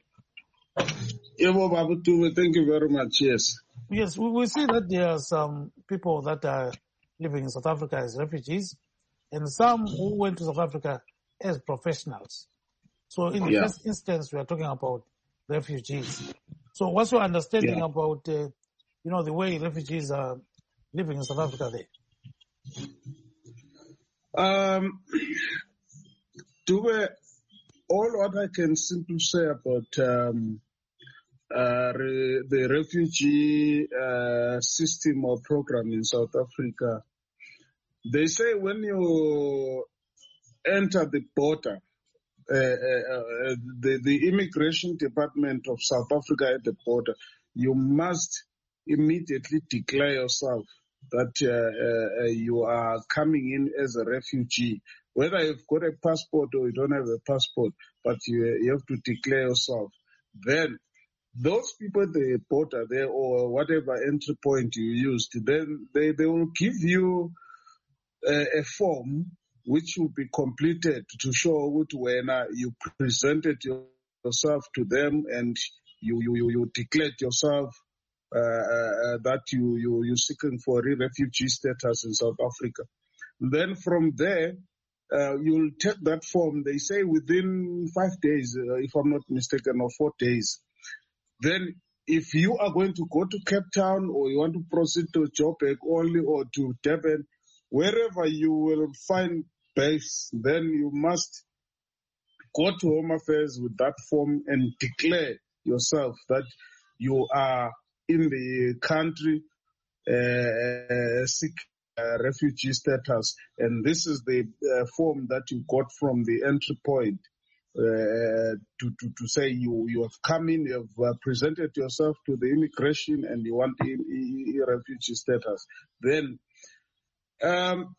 Thank you very much. Yes. Yes, we, we see that there are some people that are living in South Africa as refugees, and some who went to South Africa as professionals. So in the yeah. first instance, we are talking about refugees. So what's your understanding yeah. about, uh, you know, the way refugees are living in South Africa there? Um, to all what I can simply say about um, uh, re, the refugee uh, system or program in South Africa, they say when you enter the border, uh, uh, the, the immigration department of South Africa at the border, you must immediately declare yourself that uh, uh, you are coming in as a refugee. Whether you've got a passport or you don't have a passport, but you, you have to declare yourself. Then those people at the border there or whatever entry point you used, then they, they will give you a, a form which will be completed to show when uh, you presented yourself to them and you, you, you declared yourself uh, uh, that you, you, you're seeking for a refugee status in South Africa. Then from there, uh, you'll take that form, they say within five days, uh, if I'm not mistaken, or four days. Then if you are going to go to Cape Town or you want to proceed to Joburg only or to Durban, wherever you will find base, then you must go to Home Affairs with that form and declare yourself that you are in the country uh, seek uh, refugee status, and this is the uh, form that you got from the entry point uh, to, to, to say you, you have come in, you have uh, presented yourself to the immigration and you want the e- e- refugee status. Then um,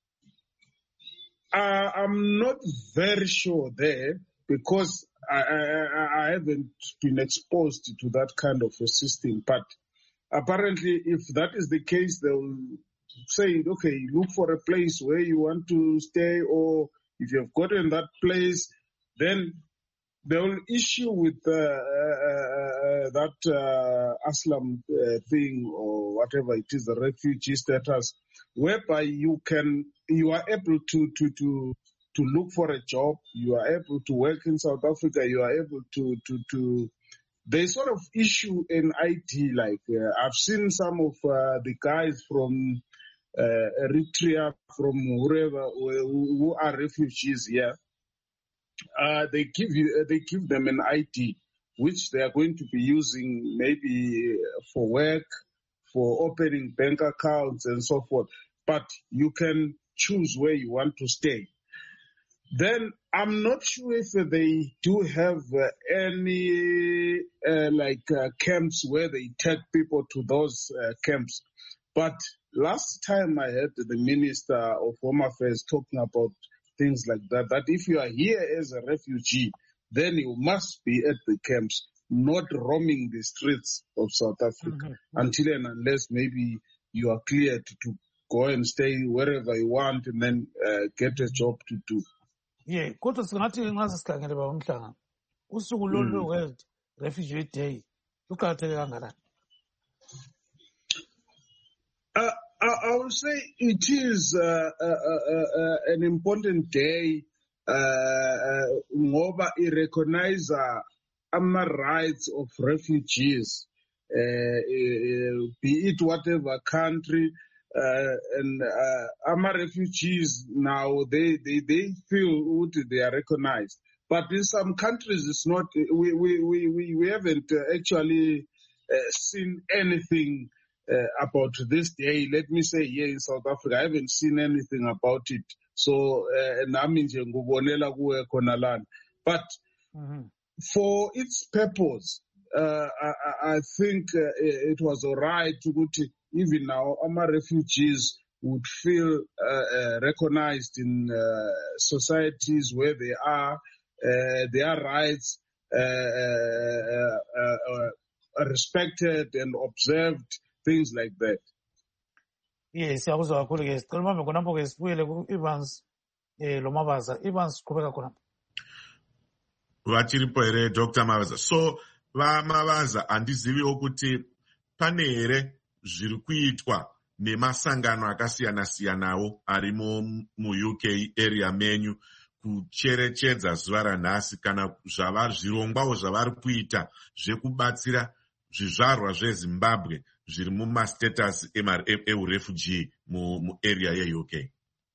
uh, I'm not very sure there because I, I, I haven't been exposed to that kind of a system, but apparently if that is the case, they'll say, okay, look for a place where you want to stay, or if you've gotten that place, then they will issue with uh, uh, that uh, Aslam uh, thing or whatever it is, the refugee status, whereby you can, you are able to, to, to, to look for a job, you are able to work in South Africa, you are able to, to, to they sort of issue an I D. Like uh, I've seen some of uh, the guys from uh, Eritrea, from wherever, who, who are refugees here. Uh, they give you, they give them an I D, which they are going to be using maybe for work, for opening bank accounts and so forth. But you can choose where you want to stay. Then I'm not sure if they do have uh, any uh, like uh, camps where they take people to those uh, camps. But last time I heard the Minister of Home Affairs talking about things like that, that if you are here as a refugee, then you must be at the camps, not roaming the streets of South Africa mm-hmm. until and unless maybe you are cleared to go and stay wherever you want and then uh, get a job to do. Yeah, kodwa singathi nxa sikhangele ba umhlanga usuku lolu World Refugee Day luqhatheke kangakanani? Uh, I, I would say it is uh, uh, uh, uh, an important day ngoba uh, it recognizes ama rights of refugees, uh, uh, be it whatever country. Uh, and uh, our refugees now, they, they, they feel they are recognized. But in some countries, it's not, we, we, we, we haven't actually uh, seen anything uh, about this day. Let me say here in South Africa, I haven't seen anything about it. So, nami nje ngubonela kuwe khona lana. But for its purpose, uh, I, I think uh, it was all right to even now, our refugees would feel uh, uh, recognized in uh, societies where they are, uh, their rights uh, uh, uh, uh, respected and observed, things like that. Yes, I was going to say, Evans, Lomabaza, Evans, Kubeka. Vachiripo here, Doctor Mabaza. So, Mabaza, andizivi okuti pane here zviri kuitwa nemasangano akasiyana-siyanawo ari mu-U K area menyu kucherechedza zuva ranhasi kana zvirongwawo zvavari kuita zvekubatsira zvizvarwa zveZimbabwe zviri mumastatus eurefugee muarea ye-U K?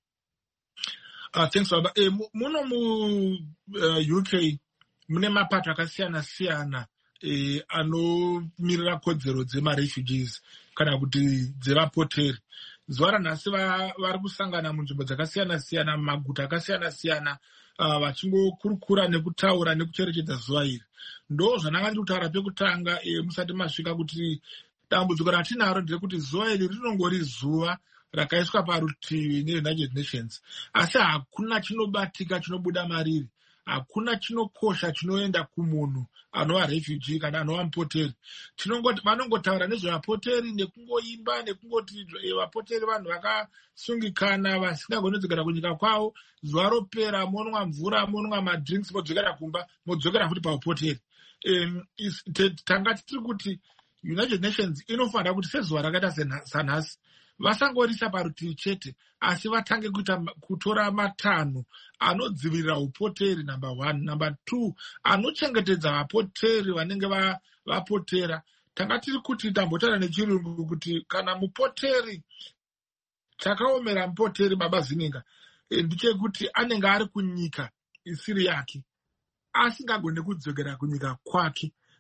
Uh, thanks, Baba. Eh, muno mu-U K mune mapato akasiyana-siyana eh, anomirira kodzero dzema-refugees kana kuti dzevapoteri. Zuva ranhasi vari kusangana munzvimbo dzakasiyana-siyana, mumaguta akasiyana-siyana, uh, vachingokurukura nekutaura nekucherechedza zuva iri. Ndo zvananga ndiri kutaura pekutanga e, musati masvika kuti dambudziko ratinaro nderekuti zuva iri rinongori zuva rakaiswa parutivi neUnited Nations, asi hakuna chinobatika chinobuda mariri, hakuna chinokosha chinoenda kumunhu anova refugee kana anova mupoteri. Vanongotaura nezvevapoteri nekungoimba nekungoti vapoteri vanhu vakasungikana vasingagoni kudzokera kunyika kwavo, zuva ropera monwa mvura, monwa madrinks, modzokera kumba, modzokera futi paupoteri. Um, tanga tiri kuti United Nations inofanira kuti sezuva rakaita sanhasi vasangorisa parutivi chete, asi vatange kuita kutora matanho anodzivirira upoteri, number one. Number two, anochengetedza vapoteri vanenge vapotera. Tanga tiri kuti tambotaura nechirungu kuti kana mupoteri, chakaomera mupoteri Baba Zininga ndechekuti anenge ari kunyika isiri yake, asingagone kudzokera kunyika kwake.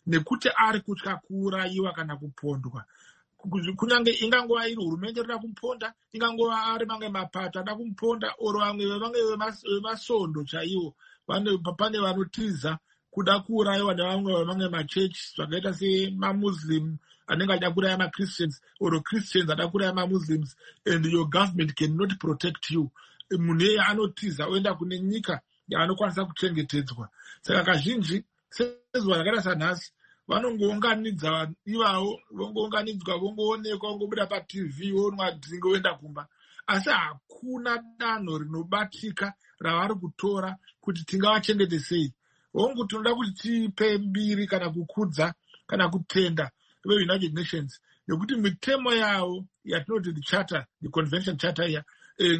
nekuti ari kutya kuurayiwa kana kupondwa. Kunyange ingangova iri hurumende rida kumuponda, ingangova ari mamwe mapato ada kumuponda, oro vamwe vemamwe vemasondo chaiwo, pane vanotiza kuda kuurayiwa nevamwe vemamwe machechi zvakaita semamuslim anenge achida kuuraya machristians, or Christians ada kuuraya mamuslims, and your government cannot protect you. Munhu iyeye anotiza oenda kune nyika yaanokwanisa kuchengetedzwa. Saka kazhinji sezuva rakaita sanhasi vanongounganidza ivavo, vongounganidzwa, vongoonekwa, vongobuda patv, vonwa dzingo, voenda kumba. Asi hakuna danho rinobatika ravari kutora kuti tingavachengete sei. Hongu tinoda kuti tipe mbiri kana kukudza kana kutenda veUnited Nations, nekuti mitemo yavo yatinoti the charter, the convention charter ya eh,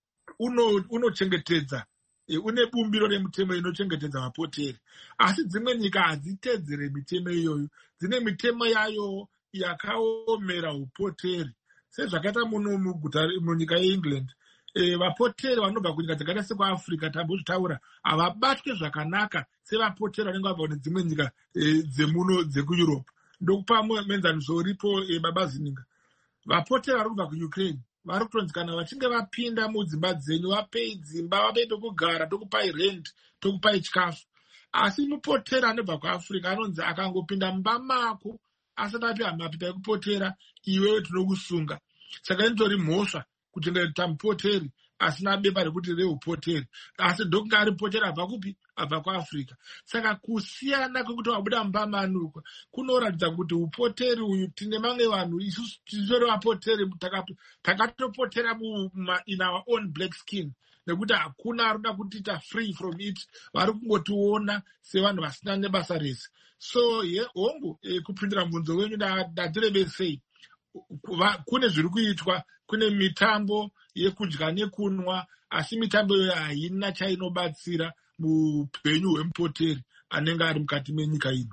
unochengetedza uno une bumbiro remitemo inochengetedza vapoteri. Asi dzimwe nyika hadzitedzere mitemo iyoyo, dzine mitemo yayo yakaomera upoteri. Sezvakaita muno muguta munyika yeEngland, e, vapoteri vanobva kunyika dzakaita sekuAfrica tambozvitaura havabatwe zvakanaka sevapoteri vanenge vabva kune dzimwe nyika e, dzemuno dzekuEurope. Ndokupa muenzaniso uripo e, babazininga. Vapoteri vari kubva kuUkraine vari kutonzi kana vachinge vapinda mudzimba dzenyu, vapei dzimba, vapei pekugara, tokupai rent, tokupai chikafu. Asi mupoteri anobva kuAfrica anonzi akangopinda mumba mako asati apiwa mapepa ekupotera, iwewe tinokusunga. Saka initori mhosva kuchengetedza mupoteri asina bepa rekuti reupoteri, asi ndokunge ari mupoteri abva kupi? Abva kuAfrica. Saka kusiyana kwekuti wabuda mumba manu kunoratidza kuti upoteri uyu tine mamwe vanhu isusu tisori vapoteri takatopotera in our own black skin, nekuti hakuna arikuda kutiita free from it, vari kungotiona sevanhu vasina nebasa rese. So ye hongu e, kupindira mubvunzo wenyu ndatirebesei, kune zviri kuitwa, kune mitambo yekudya nekunwa, asi mitambo iyoyo haina chainobatsira muupenyu hwemupoteri anenge ari mukati menyika ino.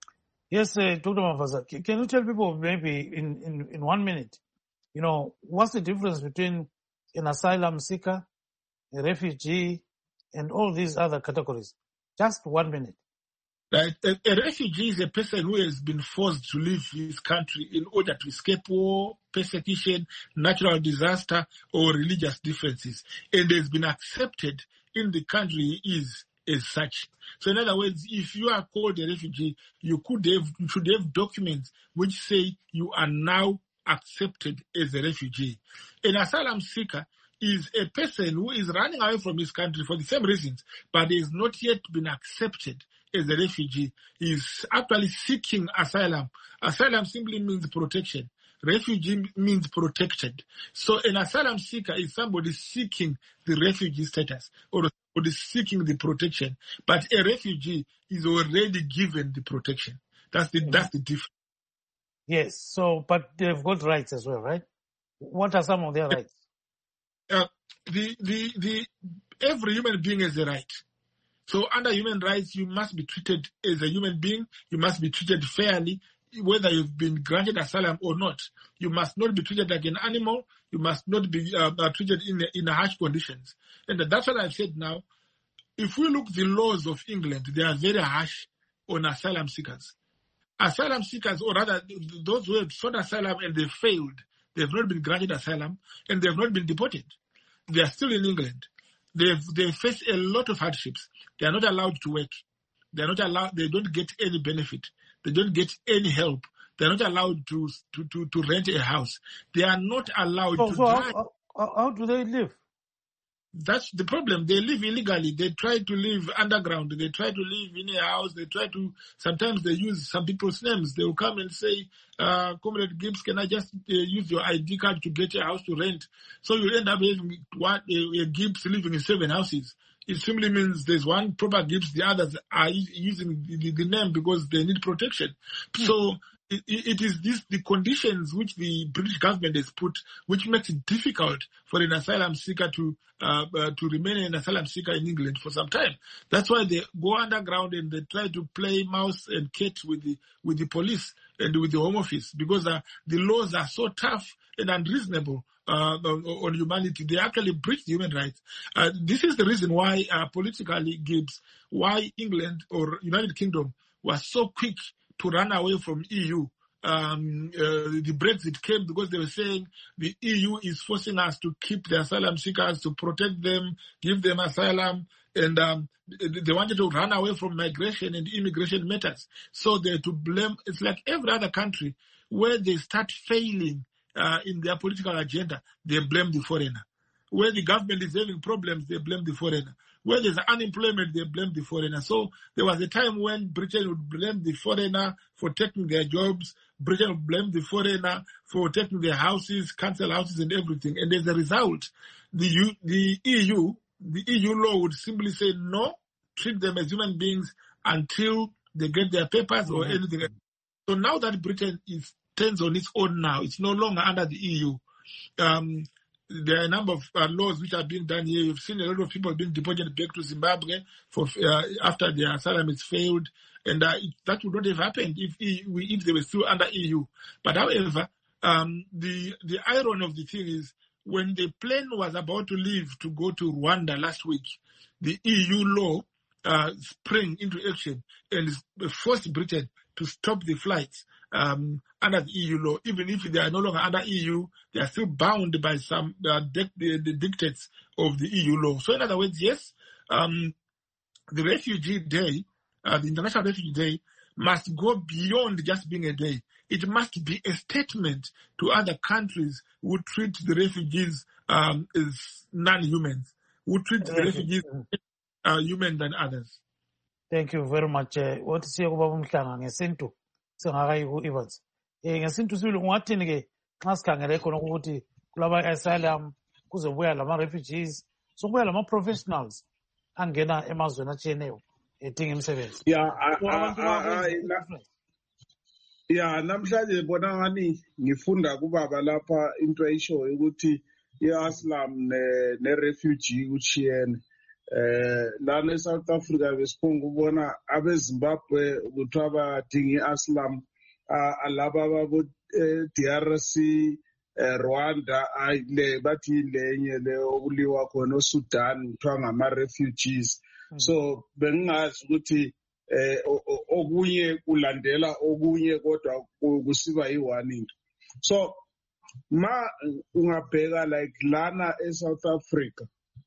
Yes, uh, Doctor Mavaza, can you tell people maybe in, in, in one minute, you know, what's the difference between an asylum seeker, a refugee, and all these other categories? Just one minute. Right. A, a refugee is a person who has been forced to leave his country in order to escape war, persecution, natural disaster, or religious differences, and has been accepted in the country he is as such. So in other words, if you are called a refugee, you could have, you should have documents which say you are now accepted as a refugee. An asylum seeker is a person who is running away from his country for the same reasons, but has not yet been accepted as a refugee. He is actually seeking asylum. Asylum simply means protection. Refugee means protected. So an asylum seeker is somebody seeking the refugee status or somebody seeking the protection. But a refugee is already given the protection. That's the, mm-hmm. that's the difference. Yes. So, but they've got rights as well, right? What are some of their rights? Uh, the, the, the, every human being has a right. So under human rights, you must be treated as a human being. You must be treated fairly, whether you've been granted asylum or not. You must not be treated like an animal. You must not be uh, treated in, in harsh conditions. And that's what I've said now. If we look at the laws of England, they are very harsh on asylum seekers. Asylum seekers, or rather those who have sought asylum and they failed, they have not been granted asylum and they have not been deported. They are still in England. They they face a lot of hardships. They are not allowed to work. They are not allowed. They don't get any benefit. They don't get any help. They are not allowed to to to, to rent a house. They are not allowed so, to so drive. How, how, how do they live? That's the problem. They live illegally. They try to live underground. They try to live in a house. They try to, sometimes they use some people's names. They will come and say, uh, Comrade Gibbs, can I just uh, use your I D card to get a house to rent? So you end up having one, a, a Gibbs living in seven houses. It simply means there's one proper Gibbs, the others are using the, the name because they need protection. Mm. So it, it is this, the conditions which the British government has put, which makes it difficult for an asylum seeker to uh, uh, to remain an asylum seeker in England for some time. That's why they go underground and they try to play mouse and cat with the with the police and with the Home Office because uh, the laws are so tough and unreasonable uh, on humanity. They actually breach human rights. Uh, this is the reason why uh, politically, Gibbs, why England or United Kingdom was so quick to run away from E U. Um, uh, the Brexit came because they were saying the E U is forcing us to keep the asylum seekers, to protect them, give them asylum, and um, they wanted to run away from migration and immigration matters. So they're to blame. It's like every other country where they start failing uh, in their political agenda, they blame the foreigner. Where the government is having problems, they blame the foreigner. Where there's unemployment, they blame the foreigner. So there was a time when Britain would blame the foreigner for taking their jobs. Britain would blame the foreigner for taking their houses, council houses and everything. And as a result, the, U, the E U, the E U law would simply say, no, treat them as human beings until they get their papers or mm-hmm. anything else. So now that Britain is stands on its own now, it's no longer under the E U. Um, There are a number of uh, laws which are being done here. You've seen a lot of people being deported back to Zimbabwe for uh, after their asylum has failed, and uh, it, that would not have happened if e, we, if they were still under E U. But however, um, the the irony of the thing is, when the plane was about to leave to go to Rwanda last week, the E U law uh, sprang into action and forced Britain to stop the flights um, under the E U law. Even if they are no longer under E U, they are still bound by some uh, the, the dictates of the E U law. So in other words, yes, um, the Refugee Day, uh, the International Refugee Day, must go beyond just being a day. It must be a statement to other countries who treat the refugees um, as non-humans, who treat the refugees uh, human than others. Thank you very much. What is your problem? Ngesintu singakayi ku-Evans. Eh ngesintu sibili ungathini ke xa sikhangele khona ukuthi kulaba asylum kuzobuya lama refugees sokubuya lama professionals angena emazweni atshiyeneyo edinga imisebenzi. Yeah, yeah, namhlanje bona ngani ngifunda kubaba lapha into ayishoyo ukuthi i-asylum ne-refugee uchiyene. Eh lana eSouth Africa besiphunga ukubona abeZimbabwe kuthiwa badinga i-asylum alaba babo D R C Rwanda ayile bathi lenye le okuliwa khona eSudan kuthiwa ngama-refugees. So bengingazi ukuthi eh okunye kulandela okunye kodwa kusiba yi-one into. So ma ungabheka like lana eSouth Africa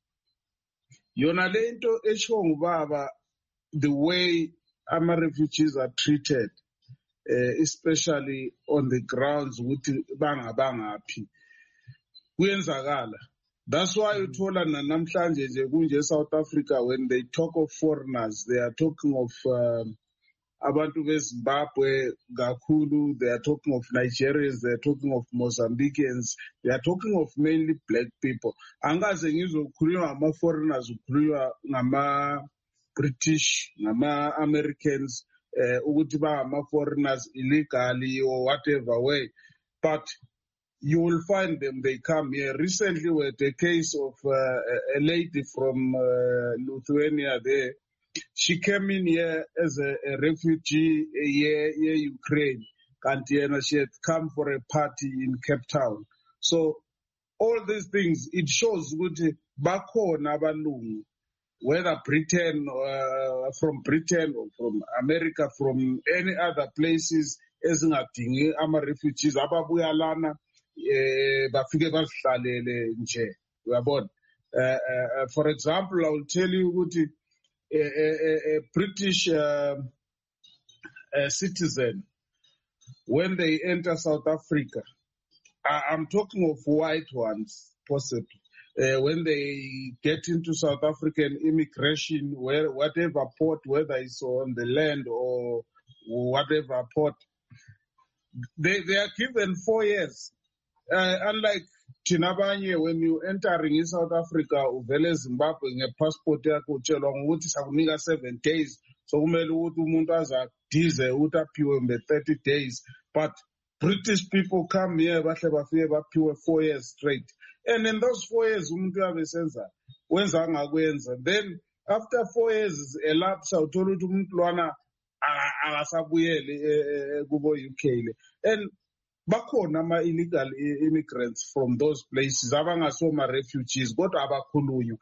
yona lento esho ngubaba the way ama-refugees are treated uh, especially on the grounds ukuthi bangabangaphi kuyenzakala. That's why uthola namhlanje nje kunje South Africa when they talk of foreigners they are talking of um, abantu beZimbabwe kakhulu, they are talking of Nigerians, they are talking of Mozambicans, they are talking of mainly black people. Angaze ngizokhuluma ngama foreigners ukhuluma ngama British ngama Americans eh ukuthi ba ama foreigners illegally or whatever way, but you will find them, they come here. Recently we had a case of uh, a lady from uh, Lithuania there. She came in here as a, a refugee here, here Ukraine. And she had come for a party in Cape Town. So all these things, it shows ukuthi bakhona abalungu, whether Britain, uh, from Britain or from America, from any other places, ezingadingi ama-refugees ababuya lana eh bafike bazihlalele nje uyabona. Uh, for example, I will tell you ukuthi A, a, a British uh, a citizen, when they enter South Africa, I, I'm talking of white ones, possibly, uh, when they get into South African immigration, where whatever port, whether it's on the land or whatever port, they, they are given four years. Uh, unlike Tinabanye, when you entering in South Africa, uvele Zimbabwe nge-passport yakho utshelwa ngokuthi sakunika seven days. So kumele ukuthi umuntu azadize ukuthi aphiwe mbe thirty days. But British people come here, bahle bafike baphiwe four years straight. And in those four years, umuntu uyabe senza, wenza angakwenza. Then after four years elapse, uthola ukuthi umuntu lwana akasabuyeli kubo U K le. And bakhona ama-illegal immigrants from those places abangasoma refugees kodwa abakhulunywa.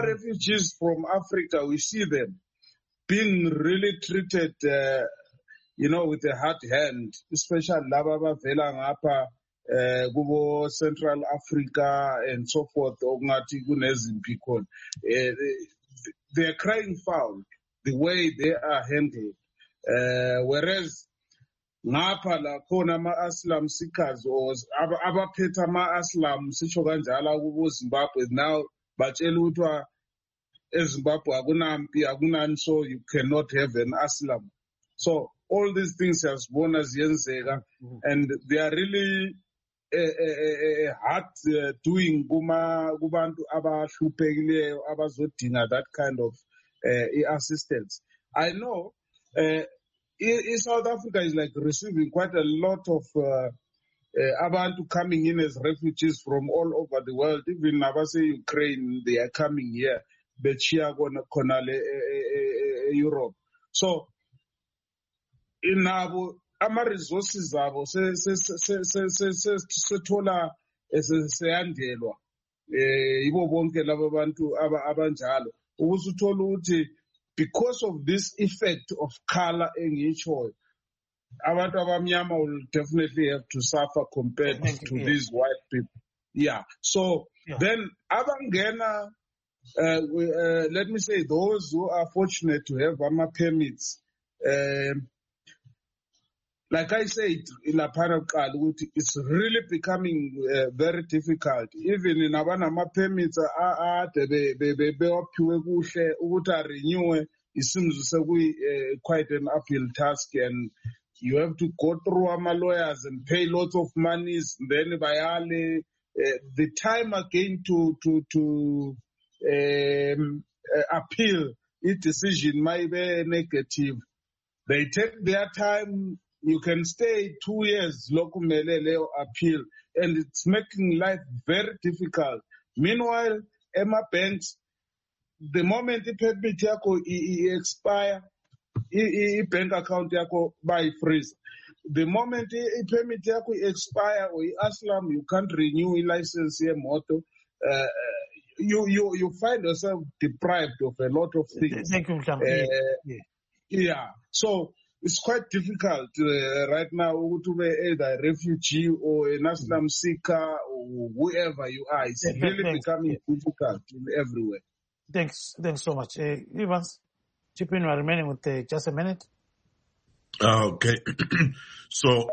Ama-refugees from Africa, we see them being really treated uh, you know, with a hard hand, especially laba abavela ngapha uh, kubo Central Africa and so forth, okungathi kunezimpi khona. They are crying foul the way they are handled. Uh, whereas ngapha la khona ama-asylum seekers or abaphethe ama-asylum sisho kanjalo kubo Zimbabwe now batshela ukuthi eZimbabwe akunampi akunani, so you cannot have an asylum. So all these things siyazibona ziyenzeka, and they are really uh, uh, uh, hard uh, doing kuma kubantu abahluphekileyo abazodinga that kind of uh, assistance. I know uh, in South Africa is like receiving quite a lot of uh, uh, abantu coming in as refugees from all over the world. Even nabase Ukraine, they are coming here. Bechia khona le Europe. So in abo ama resources abo se se se se se se sethola eseyandelwa eh ibo bonke laba bantu abanjalo ukuze uthola ukuthi because of this effect of color engitsho abantu abamnyama will definitely have to suffer compared to yeah. these white people. Yeah. So yeah. then abangena uh, uh, let me say those who are fortunate to have ama permits, um, like I said in a paragraph, it's really becoming uh, very difficult. Even in our permits, they renew. It seems to be quite an uphill task, and you have to go through our lawyers and pay lots of money. Then by early, uh, the time again to to to um, uh, appeal its decision might be negative. They take their time. You can stay two years, lokumelele appeal, and it's making life very difficult. Meanwhile, Emma Banks, the moment the permit yako expire, i bank account yako by freeze. The moment the permit yako expire or aslam, you can't renew a license here, moto. Uh, you you you find yourself deprived of a lot of things. Thank you, uh, yeah. yeah. So it's quite difficult uh, right now to be either a refugee or an asylum seeker or whoever you are. It's yeah, really thanks. becoming yeah. difficult in everywhere. Thanks, thanks so much. Uh, Evans, chip in, we're remaining with uh, just a minute. Uh, okay. So,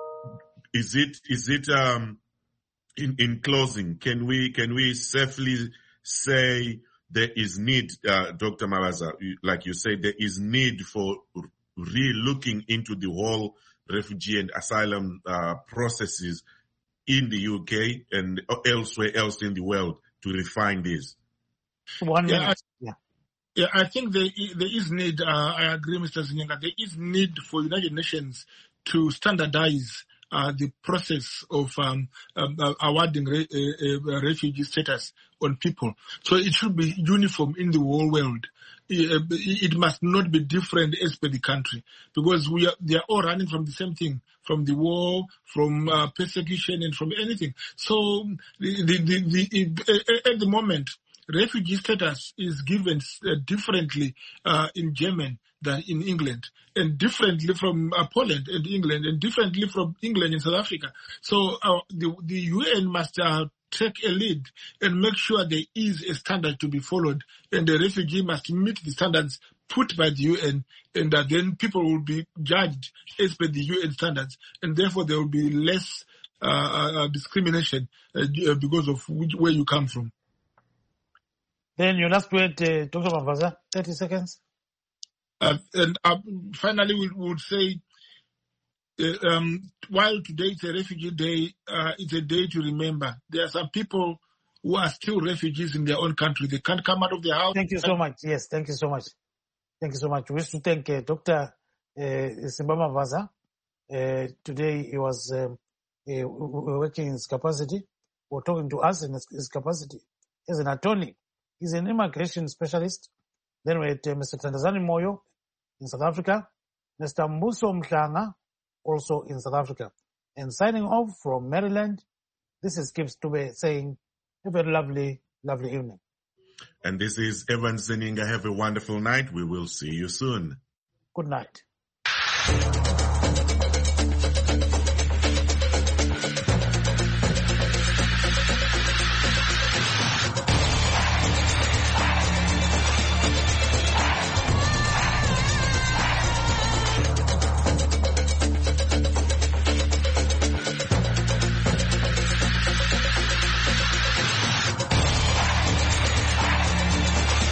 is it is it um in in closing? Can we can we safely say there is need, uh, Doctor Mabaza, like you said, there is need for re-looking into the whole refugee and asylum uh, processes in the U K and elsewhere else in the world to refine this? One yeah, minute. I, yeah. yeah, I think there, there is need, uh, I agree, Mister Zinyenga, there is need for United Nations to standardize uh, the process of um, um, uh, awarding re, uh, uh, refugee status on people. So it should be uniform in the whole world. It must not be different as per the country, because we are, they are all running from the same thing, from the war, from uh, persecution, and from anything. So the, the, the, the, at the moment, refugee status is given uh, differently uh, in Germany than in England, and differently from uh, Poland and England, and differently from England and South Africa. So uh, the, the U N must uh, take a lead and make sure there is a standard to be followed, and the refugee must meet the standards put by the U N, and uh, then people will be judged as per the U N standards, and therefore there will be less uh, uh, discrimination uh, because of which, where you come from. Then your last word, uh, Doctor Mabaza, thirty seconds. Uh, and uh, finally, we would say, uh, um, while today is a refugee day, uh, it's a day to remember. There are some people who are still refugees in their own country. They can't come out of their house. Thank you so much. Yes, thank you so much. Thank you so much. We wish to thank uh, Doctor Uh, Simbama Mabaza. Uh, today he was um, uh, working in his capacity, or talking to us in his, his capacity as an attorney. He's an immigration specialist. Then we had uh, Mister Tandazani Moyo in South Africa, Mister Mbuso Mhlanga also in South Africa. And signing off from Maryland, this is Gibbs Tube saying, have a lovely, lovely evening. And this is Evans Zinyenga. Have a wonderful night. We will see you soon. Good night.